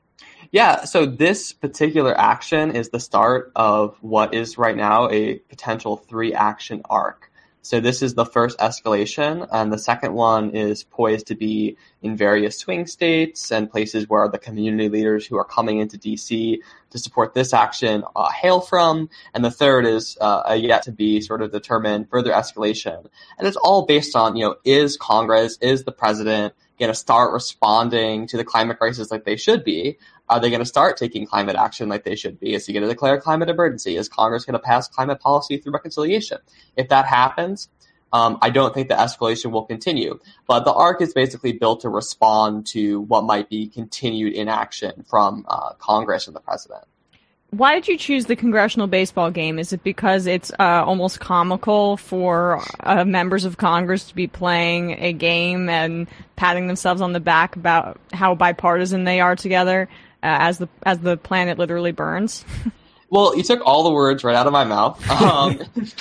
Yeah, so this particular action is the start of what is right now a potential three-action arc. So this is the first escalation, and the second one is poised to be in various swing states and places where the community leaders who are coming into D C to support this action uh, hail from. And the third is uh, a yet to be sort of determined further escalation. And it's all based on, you know, is Congress, is the president going to start responding to the climate crisis like they should be? Are they going to start taking climate action like they should be? Is he going to declare a climate emergency? Is Congress going to pass climate policy through reconciliation? If that happens, um, I don't think the escalation will continue. But the arc is basically built to respond to what might be continued inaction from uh, Congress and the president. Why did you choose the Congressional Baseball Game? Is it because it's uh, almost comical for uh, members of Congress to be playing a game and patting themselves on the back about how bipartisan they are together uh, as the as the planet literally burns? Well, you took all the words right out of my mouth. Um,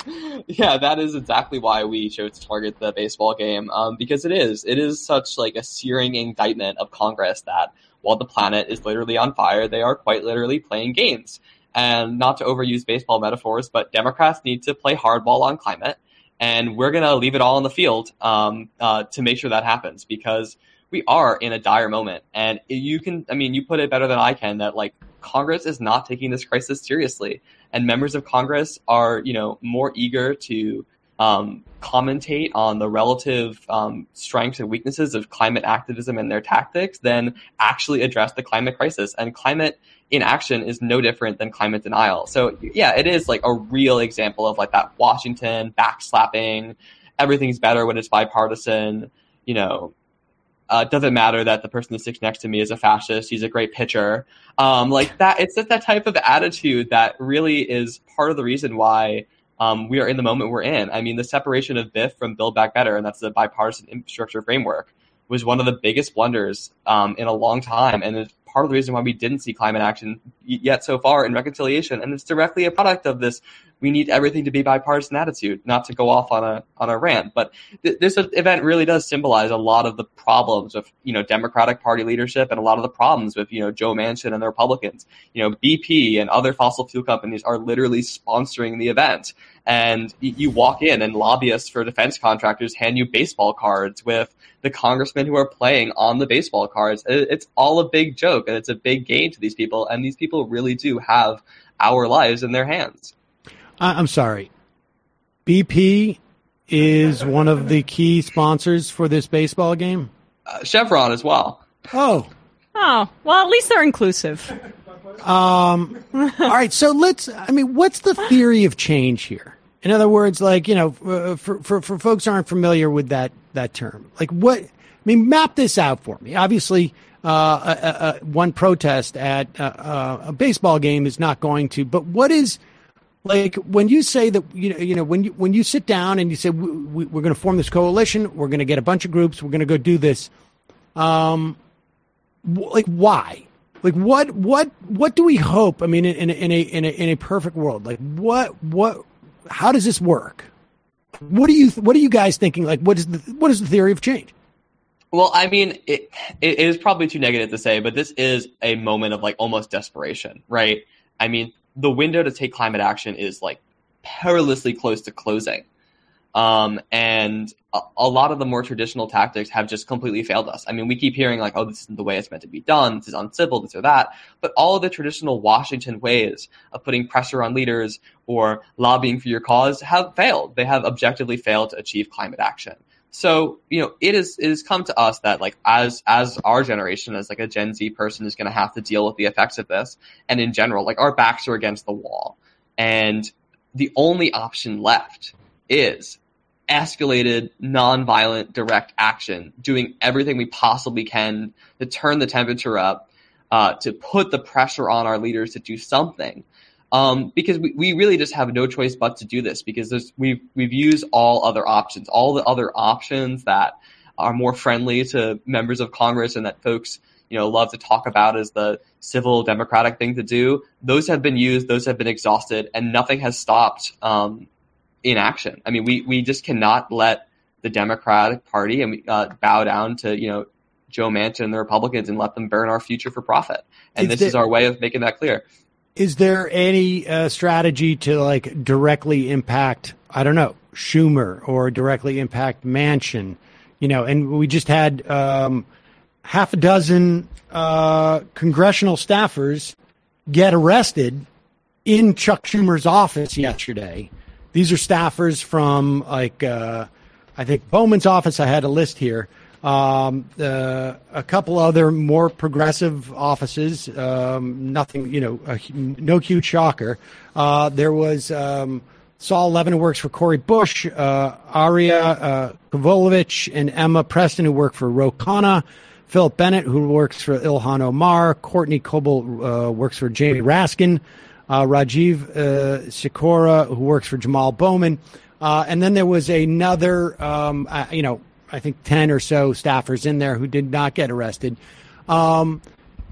yeah, that is exactly why we chose to target the baseball game, um, because it is. It is such like a searing indictment of Congress that while the planet is literally on fire, they are quite literally playing games. And not to overuse baseball metaphors, but Democrats need to play hardball on climate, and we're going to leave it all on the field um, uh, to make sure that happens, because we are in a dire moment. And you can, I mean, you put it better than I can that like Congress is not taking this crisis seriously, and members of Congress are, you know, more eager to um, commentate on the relative um, strengths and weaknesses of climate activism and their tactics than actually address the climate crisis. And climate inaction is no different than climate denial. So yeah, it is like a real example of like that Washington backslapping, everything's better when it's bipartisan, you know, uh, it doesn't matter that the person that sits next to me is a fascist, he's a great pitcher. Um, like that, it's just that type of attitude that really is part of the reason why Um, we are in the moment we're in. I mean, the separation of B I F from Build Back Better, and that's the bipartisan infrastructure framework, was one of the biggest blunders um, in a long time. And it's part of the reason why we didn't see climate action yet so far in reconciliation. And it's directly a product of this, we need everything to be bipartisan attitude, not to go off on a on a rant. But th- this event really does symbolize a lot of the problems of, you know, Democratic Party leadership and a lot of the problems with, you know, Joe Manchin and the Republicans. You know, B P and other fossil fuel companies are literally sponsoring the event. And y- you walk in and lobbyists for defense contractors hand you baseball cards with the congressmen who are playing on the baseball cards. It- it's all a big joke, and it's a big gain to these people. And these people really do have our lives in their hands. I'm sorry. B P is one of the key sponsors for this baseball game? Uh, Chevron as well. Oh. Oh, well, at least they're inclusive. Um, all right. So let's, I mean, what's the theory of change here? In other words, like, you know, for, for, for folks who aren't familiar with that, that term, like what, I mean, map this out for me. Obviously, uh, a, a, one protest at a, a baseball game is not going to, but what is, like, when you say that, you know, you know, when you when you sit down and you say we, we, we're going to form this coalition, we're going to get a bunch of groups, we're going to go do this, um, w- like why? Like what what what do we hope? I mean, in, in, in a in a in a perfect world, like what what how does this work? What do you what are you guys thinking? Like, what is the what is the theory of change? Well, I mean, it it is probably too negative to say, but this is a moment of like almost desperation, right? I mean, the window to take climate action is like perilously close to closing. Um, and a, a lot of the more traditional tactics have just completely failed us. I mean, we keep hearing like, oh, this isn't the way it's meant to be done. This is uncivil, this or that. But all of the traditional Washington ways of putting pressure on leaders or lobbying for your cause have failed. They have objectively failed to achieve climate action. So, you know, it is, it has come to us that like as, as our generation, as like a Gen Z person is going to have to deal with the effects of this. And in general, like our backs are against the wall. And the only option left is escalated, nonviolent, direct action, doing everything we possibly can to turn the temperature up, uh, to put the pressure on our leaders to do something. Um, because we, we really just have no choice but to do this, because there's, we've, we've used all other options, all the other options that are more friendly to members of Congress and that folks, you know, love to talk about as the civil democratic thing to do. Those have been used, those have been exhausted, and nothing has stopped, um, inaction. I mean, we, we just cannot let the Democratic Party and uh, bow down to, you know, Joe Manchin and the Republicans and let them burn our future for profit. And is this there, is our way of making that clear. Is there any uh, strategy to like directly impact, I don't know, Schumer or directly impact Manchin? You know, and we just had um, half a dozen uh, congressional staffers get arrested in Chuck Schumer's office yesterday. These are staffers from, like, uh, I think Bowman's office. I had a list here. Um, uh, a couple other more progressive offices. Um, nothing, you know, a, no huge shocker. Uh, there was um, Saul Levin, who works for Cory Bush, uh, Aria uh, Kovalovich, and Emma Preston, who work for Ro Khanna, Philip Bennett, who works for Ilhan Omar, Courtney Coble uh, works for Jamie Raskin, Uh, Rajiv uh, Sikora, who works for Jamal Bowman. Uh, and then there was another, um, uh, you know, I think ten or so staffers in there who did not get arrested. Um,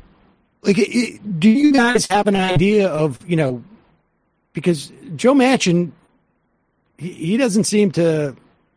like, it, do you guys have an idea of, you know, because Joe Manchin, he, he doesn't seem to,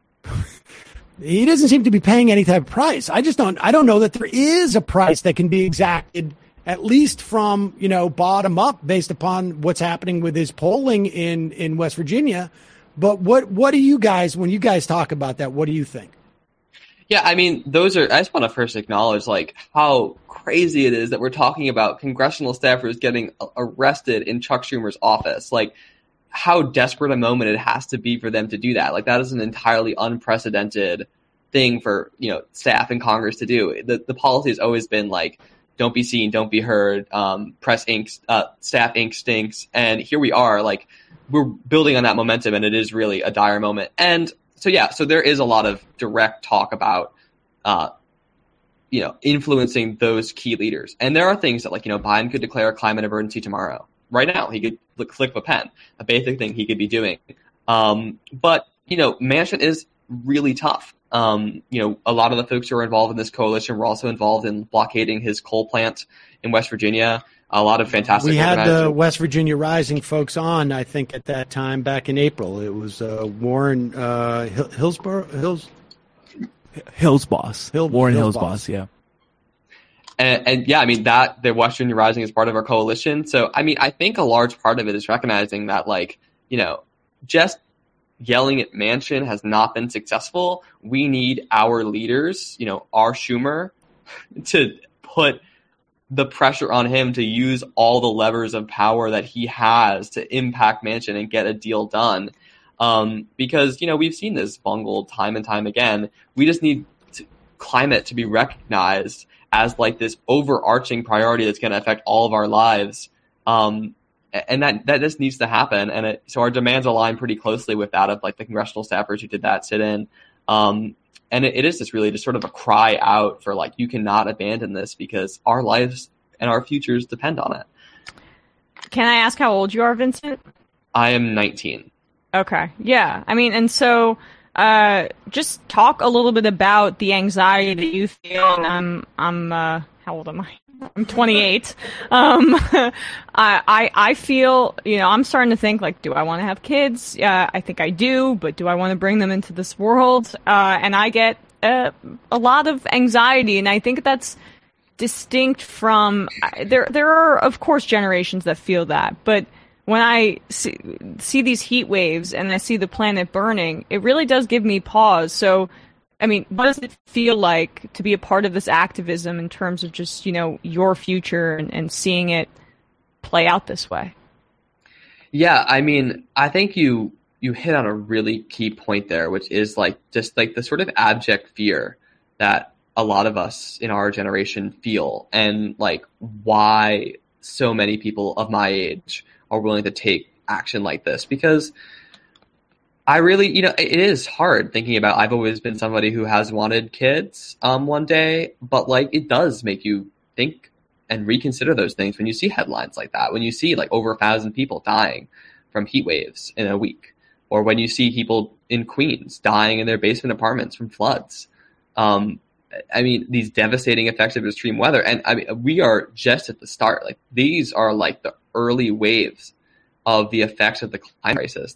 he doesn't seem to be paying any type of price. I just don't, I don't know that there is a price that can be exacted, at least from, you know, bottom up based upon what's happening with his polling in, in West Virginia. But what, what do you guys, when you guys talk about that, what do you think? Yeah, I mean, those are, I just want to first acknowledge like how crazy it is that we're talking about congressional staffers getting arrested in Chuck Schumer's office. Like how desperate a moment it has to be for them to do that. Like that is an entirely unprecedented thing for, you know, staff in Congress to do. The, the policy has always been like, don't be seen, don't be heard, um, press ink, uh, staff ink stinks. And here we are, like, we're building on that momentum, and it is really a dire moment. And so, yeah, so there is a lot of direct talk about, uh, you know, influencing those key leaders. And there are things that, like, you know, Biden could declare a climate emergency tomorrow. Right now, he could like, click a pen, a basic thing he could be doing. Um, but, you know, Manchin is really tough. Um, you know, a lot of the folks who are involved in this coalition were also involved in blockading his coal plant in West Virginia. A lot of fantastic. We had the West Virginia Rising folks on, I think, at that time back in April. It was uh, Warren uh, Hillsborough, Hills, Hillsboss, Hill, Warren Hillsboss, Hillsboss, yeah. And, and yeah, I mean that the West Virginia Rising is part of our coalition. So I mean, I think a large part of it is recognizing that, like, you know, just yelling at Manchin has not been successful. We need our leaders, you know, our Schumer, to put the pressure on him to use all the levers of power that he has to impact Manchin and get a deal done. Um, because, you know, we've seen this bungled time and time again. We just need to, climate to be recognized as like this overarching priority that's going to affect all of our lives. Um, And that, that just needs to happen. And it, so our demands align pretty closely with that of like the congressional staffers who did that sit in. Um, and it, it is just really just sort of a cry out for like, you cannot abandon this because our lives and our futures depend on it. Can I ask how old you are, Vincent? I am nineteen. Okay. Yeah. I mean, and so, uh, just talk a little bit about the anxiety that you feel. And I'm, I'm, uh, how old am I? I'm twenty-eight. Um, I, I, I feel, you know, I'm starting to think like, do I want to have kids? Uh, I think I do, but do I want to bring them into this world? Uh, and I get uh, a lot of anxiety, and I think that's distinct from, there, there are of course generations that feel that, but when I see, see these heat waves and I see the planet burning, it really does give me pause. So, I mean, what does it feel like to be a part of this activism in terms of just, you know, your future and, and seeing it play out this way? Yeah, I mean, I think you you hit on a really key point there, which is like just like the sort of abject fear that a lot of us in our generation feel, and like why so many people of my age are willing to take action like this. Because I really, you know, it is hard thinking about, I've always been somebody who has wanted kids um, one day, but like it does make you think and reconsider those things when you see headlines like that, when you see like over a thousand people dying from heat waves in a week, or when you see people in Queens dying in their basement apartments from floods. Um, I mean, these devastating effects of extreme weather. And I mean, we are just at the start. Like these are like the early waves of the effects of the climate crisis.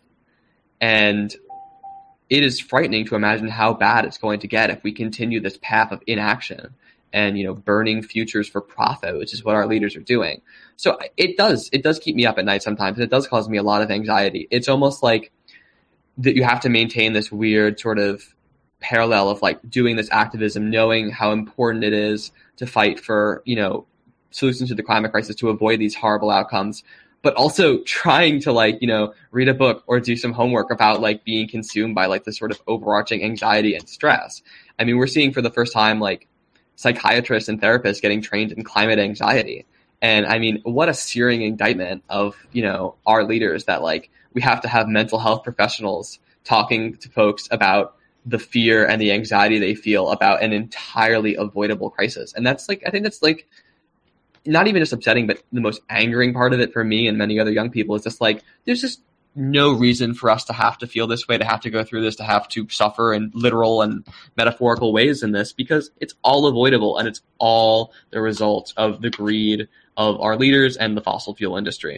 And it is frightening to imagine how bad it's going to get if we continue this path of inaction and, you know, burning futures for profit, which is what our leaders are doing. So it does, it does keep me up at night sometimes. And it does cause me a lot of anxiety. It's almost like that you have to maintain this weird sort of parallel of like doing this activism, knowing how important it is to fight for, you know, solutions to the climate crisis to avoid these horrible outcomes, but also trying to like, you know, read a book or do some homework about like being consumed by like this sort of overarching anxiety and stress. I mean, we're seeing for the first time like psychiatrists and therapists getting trained in climate anxiety. And I mean, what a searing indictment of, you know, our leaders that like we have to have mental health professionals talking to folks about the fear and the anxiety they feel about an entirely avoidable crisis. And that's like, I think that's like, not even just upsetting, but the most angering part of it for me and many other young people is just like, there's just no reason for us to have to feel this way, to have to go through this, to have to suffer in literal and metaphorical ways in this, because it's all avoidable and it's all the result of the greed of our leaders and the fossil fuel industry.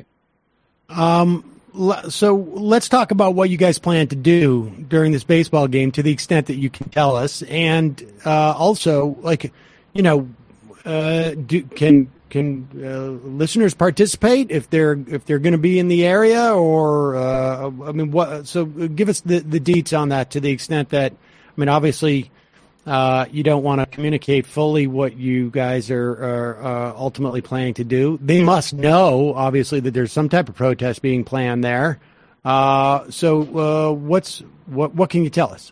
Um, so let's talk about what you guys plan to do during this baseball game to the extent that you can tell us. And uh, also, like, you know, uh, do, can can uh, listeners participate if they're if they're going to be in the area, or uh, I mean, what? So give us the the deets on that to the extent that, I mean, obviously, uh, you don't want to communicate fully what you guys are, are uh, ultimately planning to do. They must know, obviously, that there's some type of protest being planned there. Uh, so uh, what's what what can you tell us?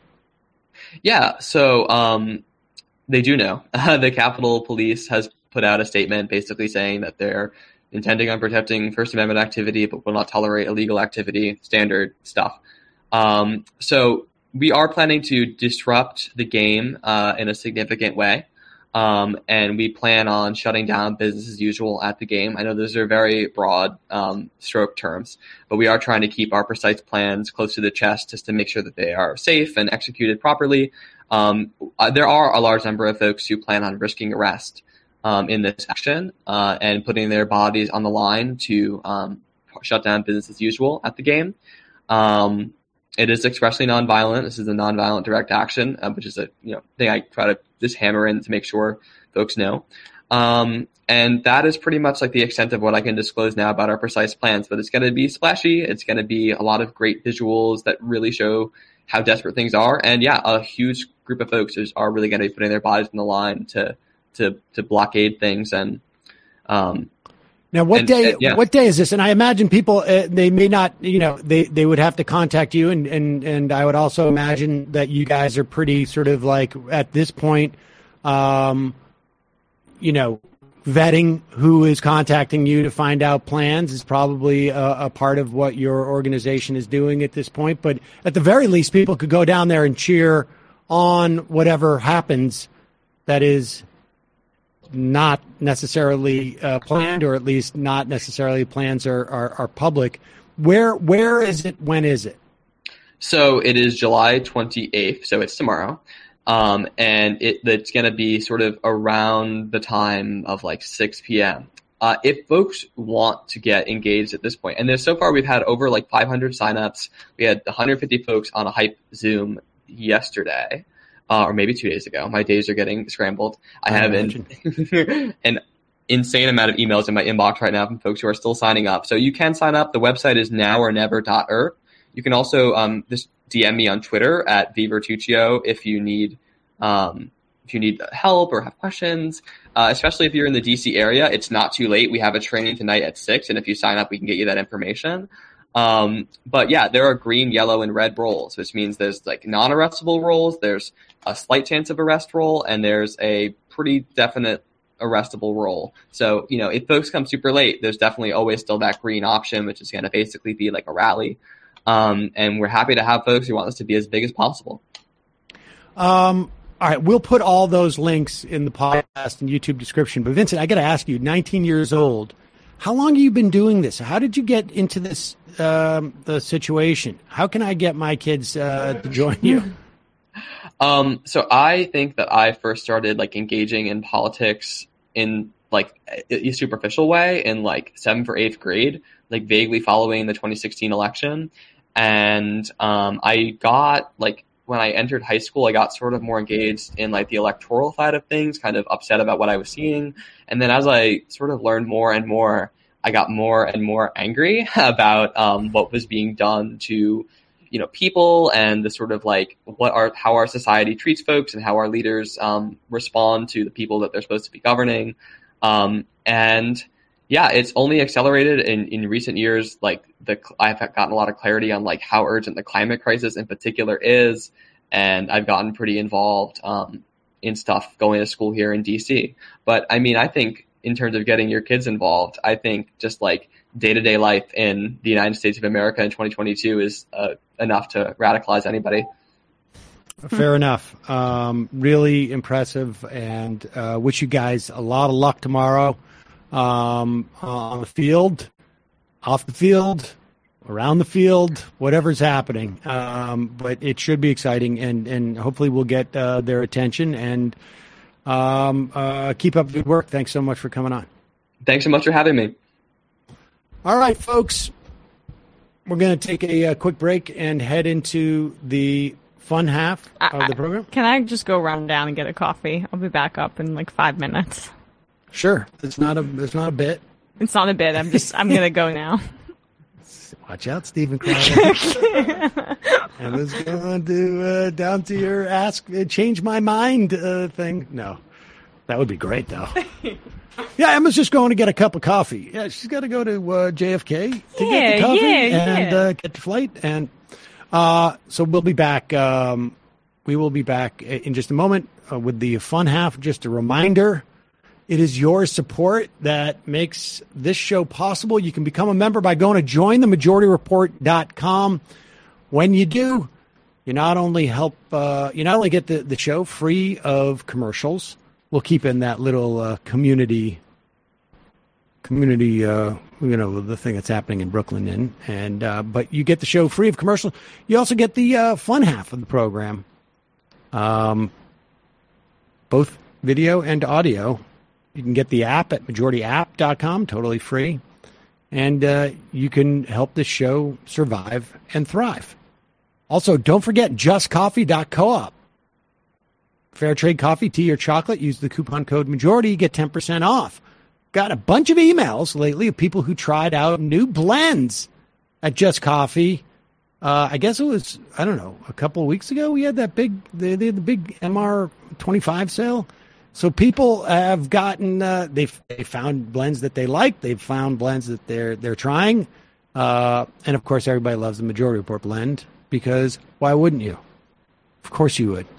Yeah, so um, they do know. The Capitol Police has put out a statement basically saying that they're intending on protecting First Amendment activity, but will not tolerate illegal activity, standard stuff. Um, so we are planning to disrupt the game uh, in a significant way, um, and we plan on shutting down business as usual at the game. I know those are very broad um, stroke terms, but we are trying to keep our precise plans close to the chest just to make sure that they are safe and executed properly. Um, uh, there are a large number of folks who plan on risking arrest Um, in this action uh, and putting their bodies on the line to um, shut down business as usual at the game. Um, it is expressly nonviolent. This is a nonviolent direct action, uh, which is a you know thing I try to just hammer in to make sure folks know. Um, and that is pretty much like the extent of what I can disclose now about our precise plans. But it's going to be splashy. It's going to be a lot of great visuals that really show how desperate things are. And yeah, a huge group of folks is, are really going to be putting their bodies on the line to to to blockade things. And um now what and, day uh, yeah. what day is this? And I imagine people uh, they may not, you know, they they would have to contact you, and and and I would also imagine that you guys are pretty sort of like at this point um you know vetting who is contacting you to find out plans is probably a, a part of what your organization is doing at this point. But at the very least, people could go down there and cheer on whatever happens that is not necessarily uh, planned, or at least not necessarily plans are, are, are public. Where where is it? When is it? So it is July twenty-eighth, so it's tomorrow. Um, and it, it's going to be sort of around the time of like six p.m. Uh, if folks want to get engaged at this point, and there's so far we've had over like five hundred signups. We had one hundred fifty folks on a Hype Zoom yesterday. Uh, or maybe two days ago. My days are getting scrambled. I, I haven't, and insane amount of emails in my inbox right now from folks who are still signing up. So you can sign up. The website is now or never dot earth. You can also um, just D M me on Twitter at V Vertuccio if you need um, if you need help or have questions. Uh, especially if you're in the D C area, it's not too late. We have a training tonight at six, and if you sign up, we can get you that information. Um, but yeah, there are green, yellow, and red roles, which means there's like non-arrestable roles, there's a slight chance of arrest role, and there's a pretty definite arrestable role. So, you know, if folks come super late, there's definitely always still that green option, which is going to basically be like a rally. Um, and we're happy to have folks who want this to be as big as possible. Um, all right, we'll put all those links in the podcast and YouTube description. But Vincent, I got to ask you, nineteen years old, how long have you been doing this? How did you get into this um, the situation? How can I get my kids uh, to join you? Um, so I think that I first started like engaging in politics in like a superficial way in like seventh or eighth grade, like vaguely following the twenty sixteen election. And um, I got like when I entered high school, I got sort of more engaged in like the electoral side of things, kind of upset about what I was seeing. And then as I sort of learned more and more, I got more and more angry about um, what was being done to, you know, people and the sort of like what our, how our society treats folks and how our leaders um, respond to the people that they're supposed to be governing. Um, and yeah, it's only accelerated in, in recent years. Like the, I've gotten a lot of clarity on like how urgent the climate crisis in particular is. And I've gotten pretty involved um, in stuff going to school here in D C. But I mean, I think in terms of getting your kids involved, I think just like day-to-day life in the United States of America in twenty twenty-two is uh, enough to radicalize anybody. Fair enough. Um, really impressive, and uh, wish you guys a lot of luck tomorrow um, on the field, off the field, around the field, whatever's happening. Um, but it should be exciting, and, and hopefully we'll get uh, their attention. And um, uh, keep up the good work. Thanks so much for coming on. Thanks so much for having me. All right, folks. We're going to take a, a quick break and head into the fun half of the program. Can I just go run down and get a coffee? I'll be back up in like five minutes. Sure. It's not a it's not a bit. It's not a bit. I'm just I'm gonna go now. Watch out, Stephen Crowder. I was going to uh, down to your ask uh, change my mind uh, thing. No, that would be great though. Yeah, Emma's just going to get a cup of coffee. Yeah, she's got to go to uh, J F K to yeah, get the coffee yeah, and yeah. Uh, get the flight. And uh, so we'll be back. Um, we will be back in just a moment uh, with the fun half. Just a reminder, it is your support that makes this show possible. You can become a member by going to join the majority report dot com. When you do, you not only help, uh, you not only get the, the show free of commercials. We'll keep in that little uh, community, community, uh, you know, the thing that's happening in Brooklyn. In, and uh, but you get the show free of commercials. You also get the uh, fun half of the program, um, both video and audio. You can get the app at majority app dot com, totally free. And uh, you can help this show survive and thrive. Also, don't forget just coffee dot coop. Fair trade coffee, tea, or chocolate. Use the coupon code MAJORITY. You get ten percent off. Got a bunch of emails lately of people who tried out new blends at Just Coffee. Uh, I guess it was, I don't know, a couple of weeks ago we had that big, they, they had the big M R twenty-five sale. So people have gotten, uh, they've they found blends that they like. They've found blends that they're they're trying. Uh, and, of course, everybody loves the Majority Report blend because why wouldn't you? Of course you would.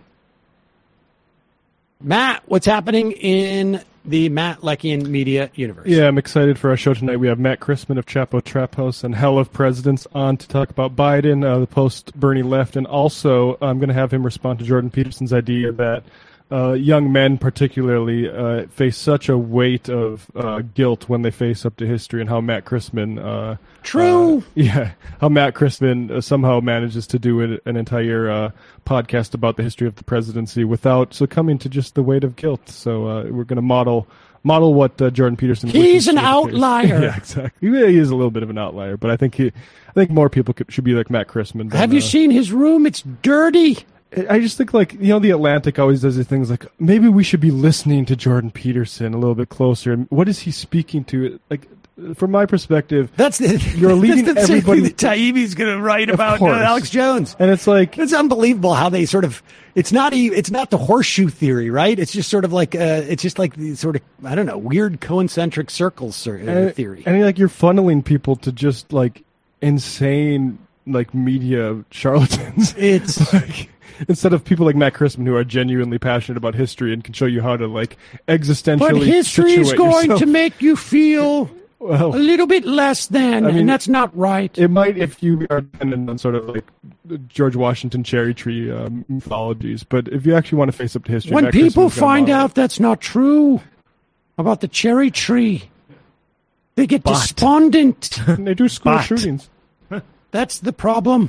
Matt, what's happening in the Matt Leckian media universe? Yeah, I'm excited for our show tonight. We have Matt Christman of Chapo Trap House and Hell of Presidents on to talk about Biden, uh, the post-Bernie left, and also I'm going to have him respond to Jordan Peterson's idea that uh, young men particularly uh, face such a weight of uh, guilt when they face up to history, and how Matt Christman... Uh, True! Uh, yeah, how Matt Christman uh, somehow manages to do it, an entire uh, podcast about the history of the presidency without succumbing to just the weight of guilt. So uh, we're going to model model what uh, Jordan Peterson... He's an outlier! Yeah, exactly. Yeah, he is a little bit of an outlier, but I think he, I think more people could, should be like Matt Christman. Than, have you uh, seen his room? It's dirty! I just think, like, you know, the Atlantic always does these things like, maybe we should be listening to Jordan Peterson a little bit closer. And what is he speaking to? Like, from my perspective, that's the, you're leading that's the everybody. Same thing that Taibbi's going to write Of about uh, course. Alex Jones. And it's like, it's unbelievable how they sort of, it's not even, it's not the horseshoe theory, right? It's just sort of like, uh, it's just like the sort of, I don't know, weird concentric circles uh, and, theory. And like, you're funneling people to just like insane, like, media charlatans. It's like, instead of people like Matt Christman who are genuinely passionate about history and can show you how to, like, existentially But history is situate going yourself. to make you feel well, a little bit less than, I mean, and that's not right. It might if you are dependent on sort of like George Washington cherry tree um, mythologies, but if you actually want to face up to history, When Matt people Christman's gonna find model out that's not true about the cherry tree, they get But. despondent. it. they do school But. shootings. That's the problem.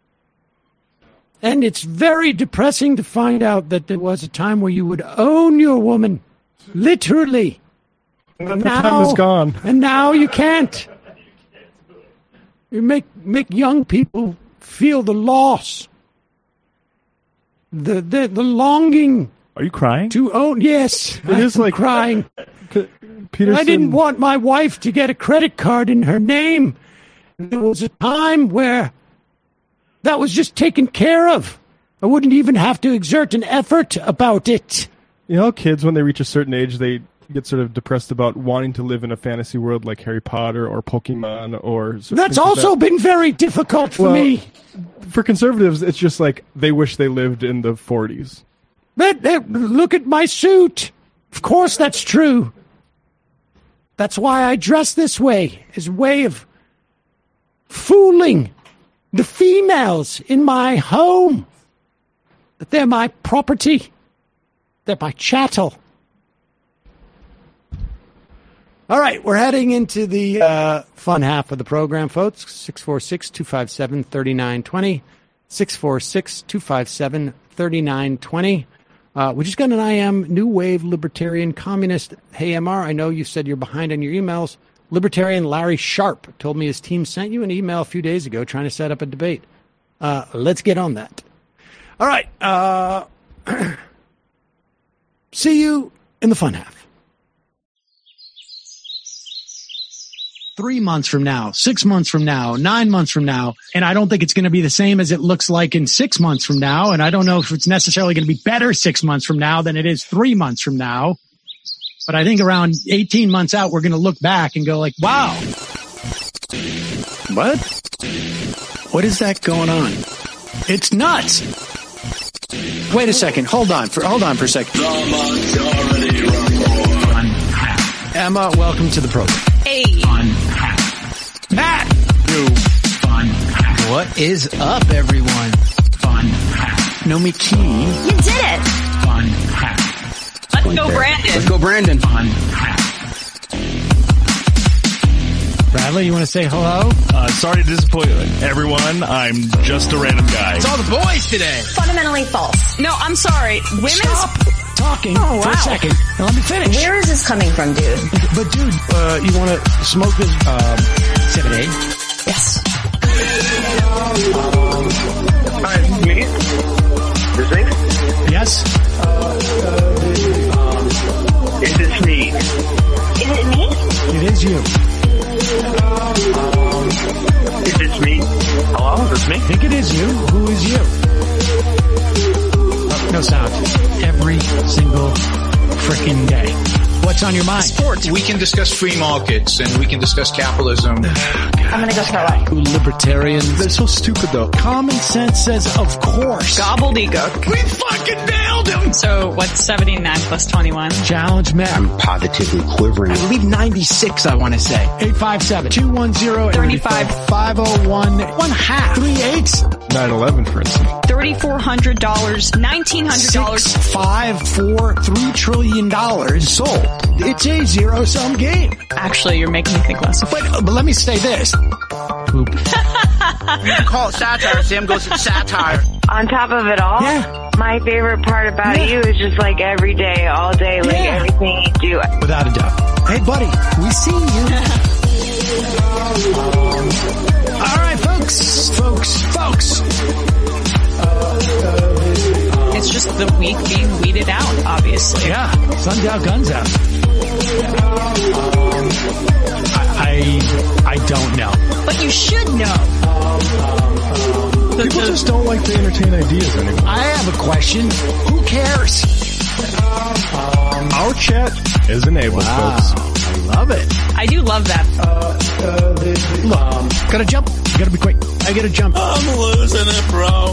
And it's very depressing to find out that there was a time where you would own your woman, literally. And the time is gone. And now you can't. You make make young people feel the loss, the the, the longing. Are you crying? To own? Yes, It is I'm like- crying. Peterson, I didn't want my wife to get a credit card in her name. There was a time where that was just taken care of. I wouldn't even have to exert an effort about it. You know, kids, when they reach a certain age, they get sort of depressed about wanting to live in a fantasy world like Harry Potter or Pokemon or... sort of That's things like also that. been very difficult for Well, me. For conservatives, it's just like they wish they lived in the forties. But, uh, look at my suit. Of course that's true. That's why I dress this way, as a way of fooling the females in my home. That they're my property. They're my chattel. All right, we're heading into the uh, fun half of the program, folks. six four six, two five seven, three nine two zero. six four six, two five seven, three nine two zero. Uh, we just got an I M New Wave Libertarian Communist. Hey, M R, I know you said you're behind on your emails. Libertarian Larry Sharp told me his team sent you an email a few days ago trying to set up a debate. Uh, let's get on that. All right. Uh, see you in the fun half. Three months from now, six months from now, nine months from now, and I don't think it's going to be the same as it looks like in six months from now, and I don't know if it's necessarily going to be better six months from now than it is three months from now. But I think around eighteen months out, we're going to look back and go like, wow. What? What is that going on? It's nuts. Wait a second. Hold on for, hold on for a second. Emma, welcome to the program. Hey. Matt! Yo. Fun. What is up, everyone? Fun. Nomi Key. You did it. Fun. Let's go, Brandon. Let's go, Brandon. Fun. Bradley, you want to say hello? Uh, sorry to disappoint everyone. I'm just a random guy. It's all the boys today. Fundamentally false. No, I'm sorry. Women's... Stop talking Oh, for wow. a second. Now let me finish. Where is this coming from, dude? But dude, uh, you want to smoke this, uh, seven A? Yes. Hi, me? This me? Yes? Is this me? Is it me? It is you. Is this me? Hello? Is this me? I think it is you. Who is you? Oh, no sound. Every single freaking day. What's on your mind? Sports. We can discuss free markets and we can discuss capitalism. I'm gonna go start watching. Libertarians. They're so stupid, though. Common sense says, of course. Gobbledygook. We fucking nailed him! So what's seventy-nine plus twenty-one? Challenge Matt. I'm positively quivering. I believe ninety-six, I want to say. eight five seven, two one zero, thirty-five. five oh one, one half. Three eights. nine eleven, for instance. thirty-four hundred dollars, nineteen hundred dollars. Six, five, four, three trillion dollars sold. It's a zero-sum game. Actually, you're making me think less. But, but let me say this. Poop. Call it satire. Sam goes to satire. On top of it all, Yeah. my favorite part about Yeah. you is just like every day, all day, like Yeah. everything you do. Without a doubt. Hey, buddy, we see you. All right, folks, folks, folks. the weak being weeded out, obviously. Yeah, sun's out, guns out. I, I I don't know. But you should know. People just don't like to entertain ideas anymore. I have a question. Who cares? Our chat is enabled, Wow. folks. I love it. I do love that. Look, gotta jump. Gotta be quick. I gotta jump. I'm losing it, bro.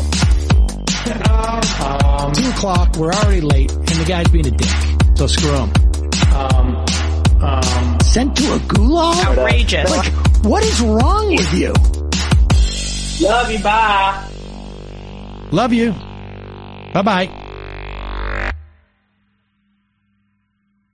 Two o'clock. We're already late, and the guy's being a dick. So screw him. Um, um, Sent to a gulag? Outrageous. Like, what is wrong with you? Love you, bye. Love you. Bye bye.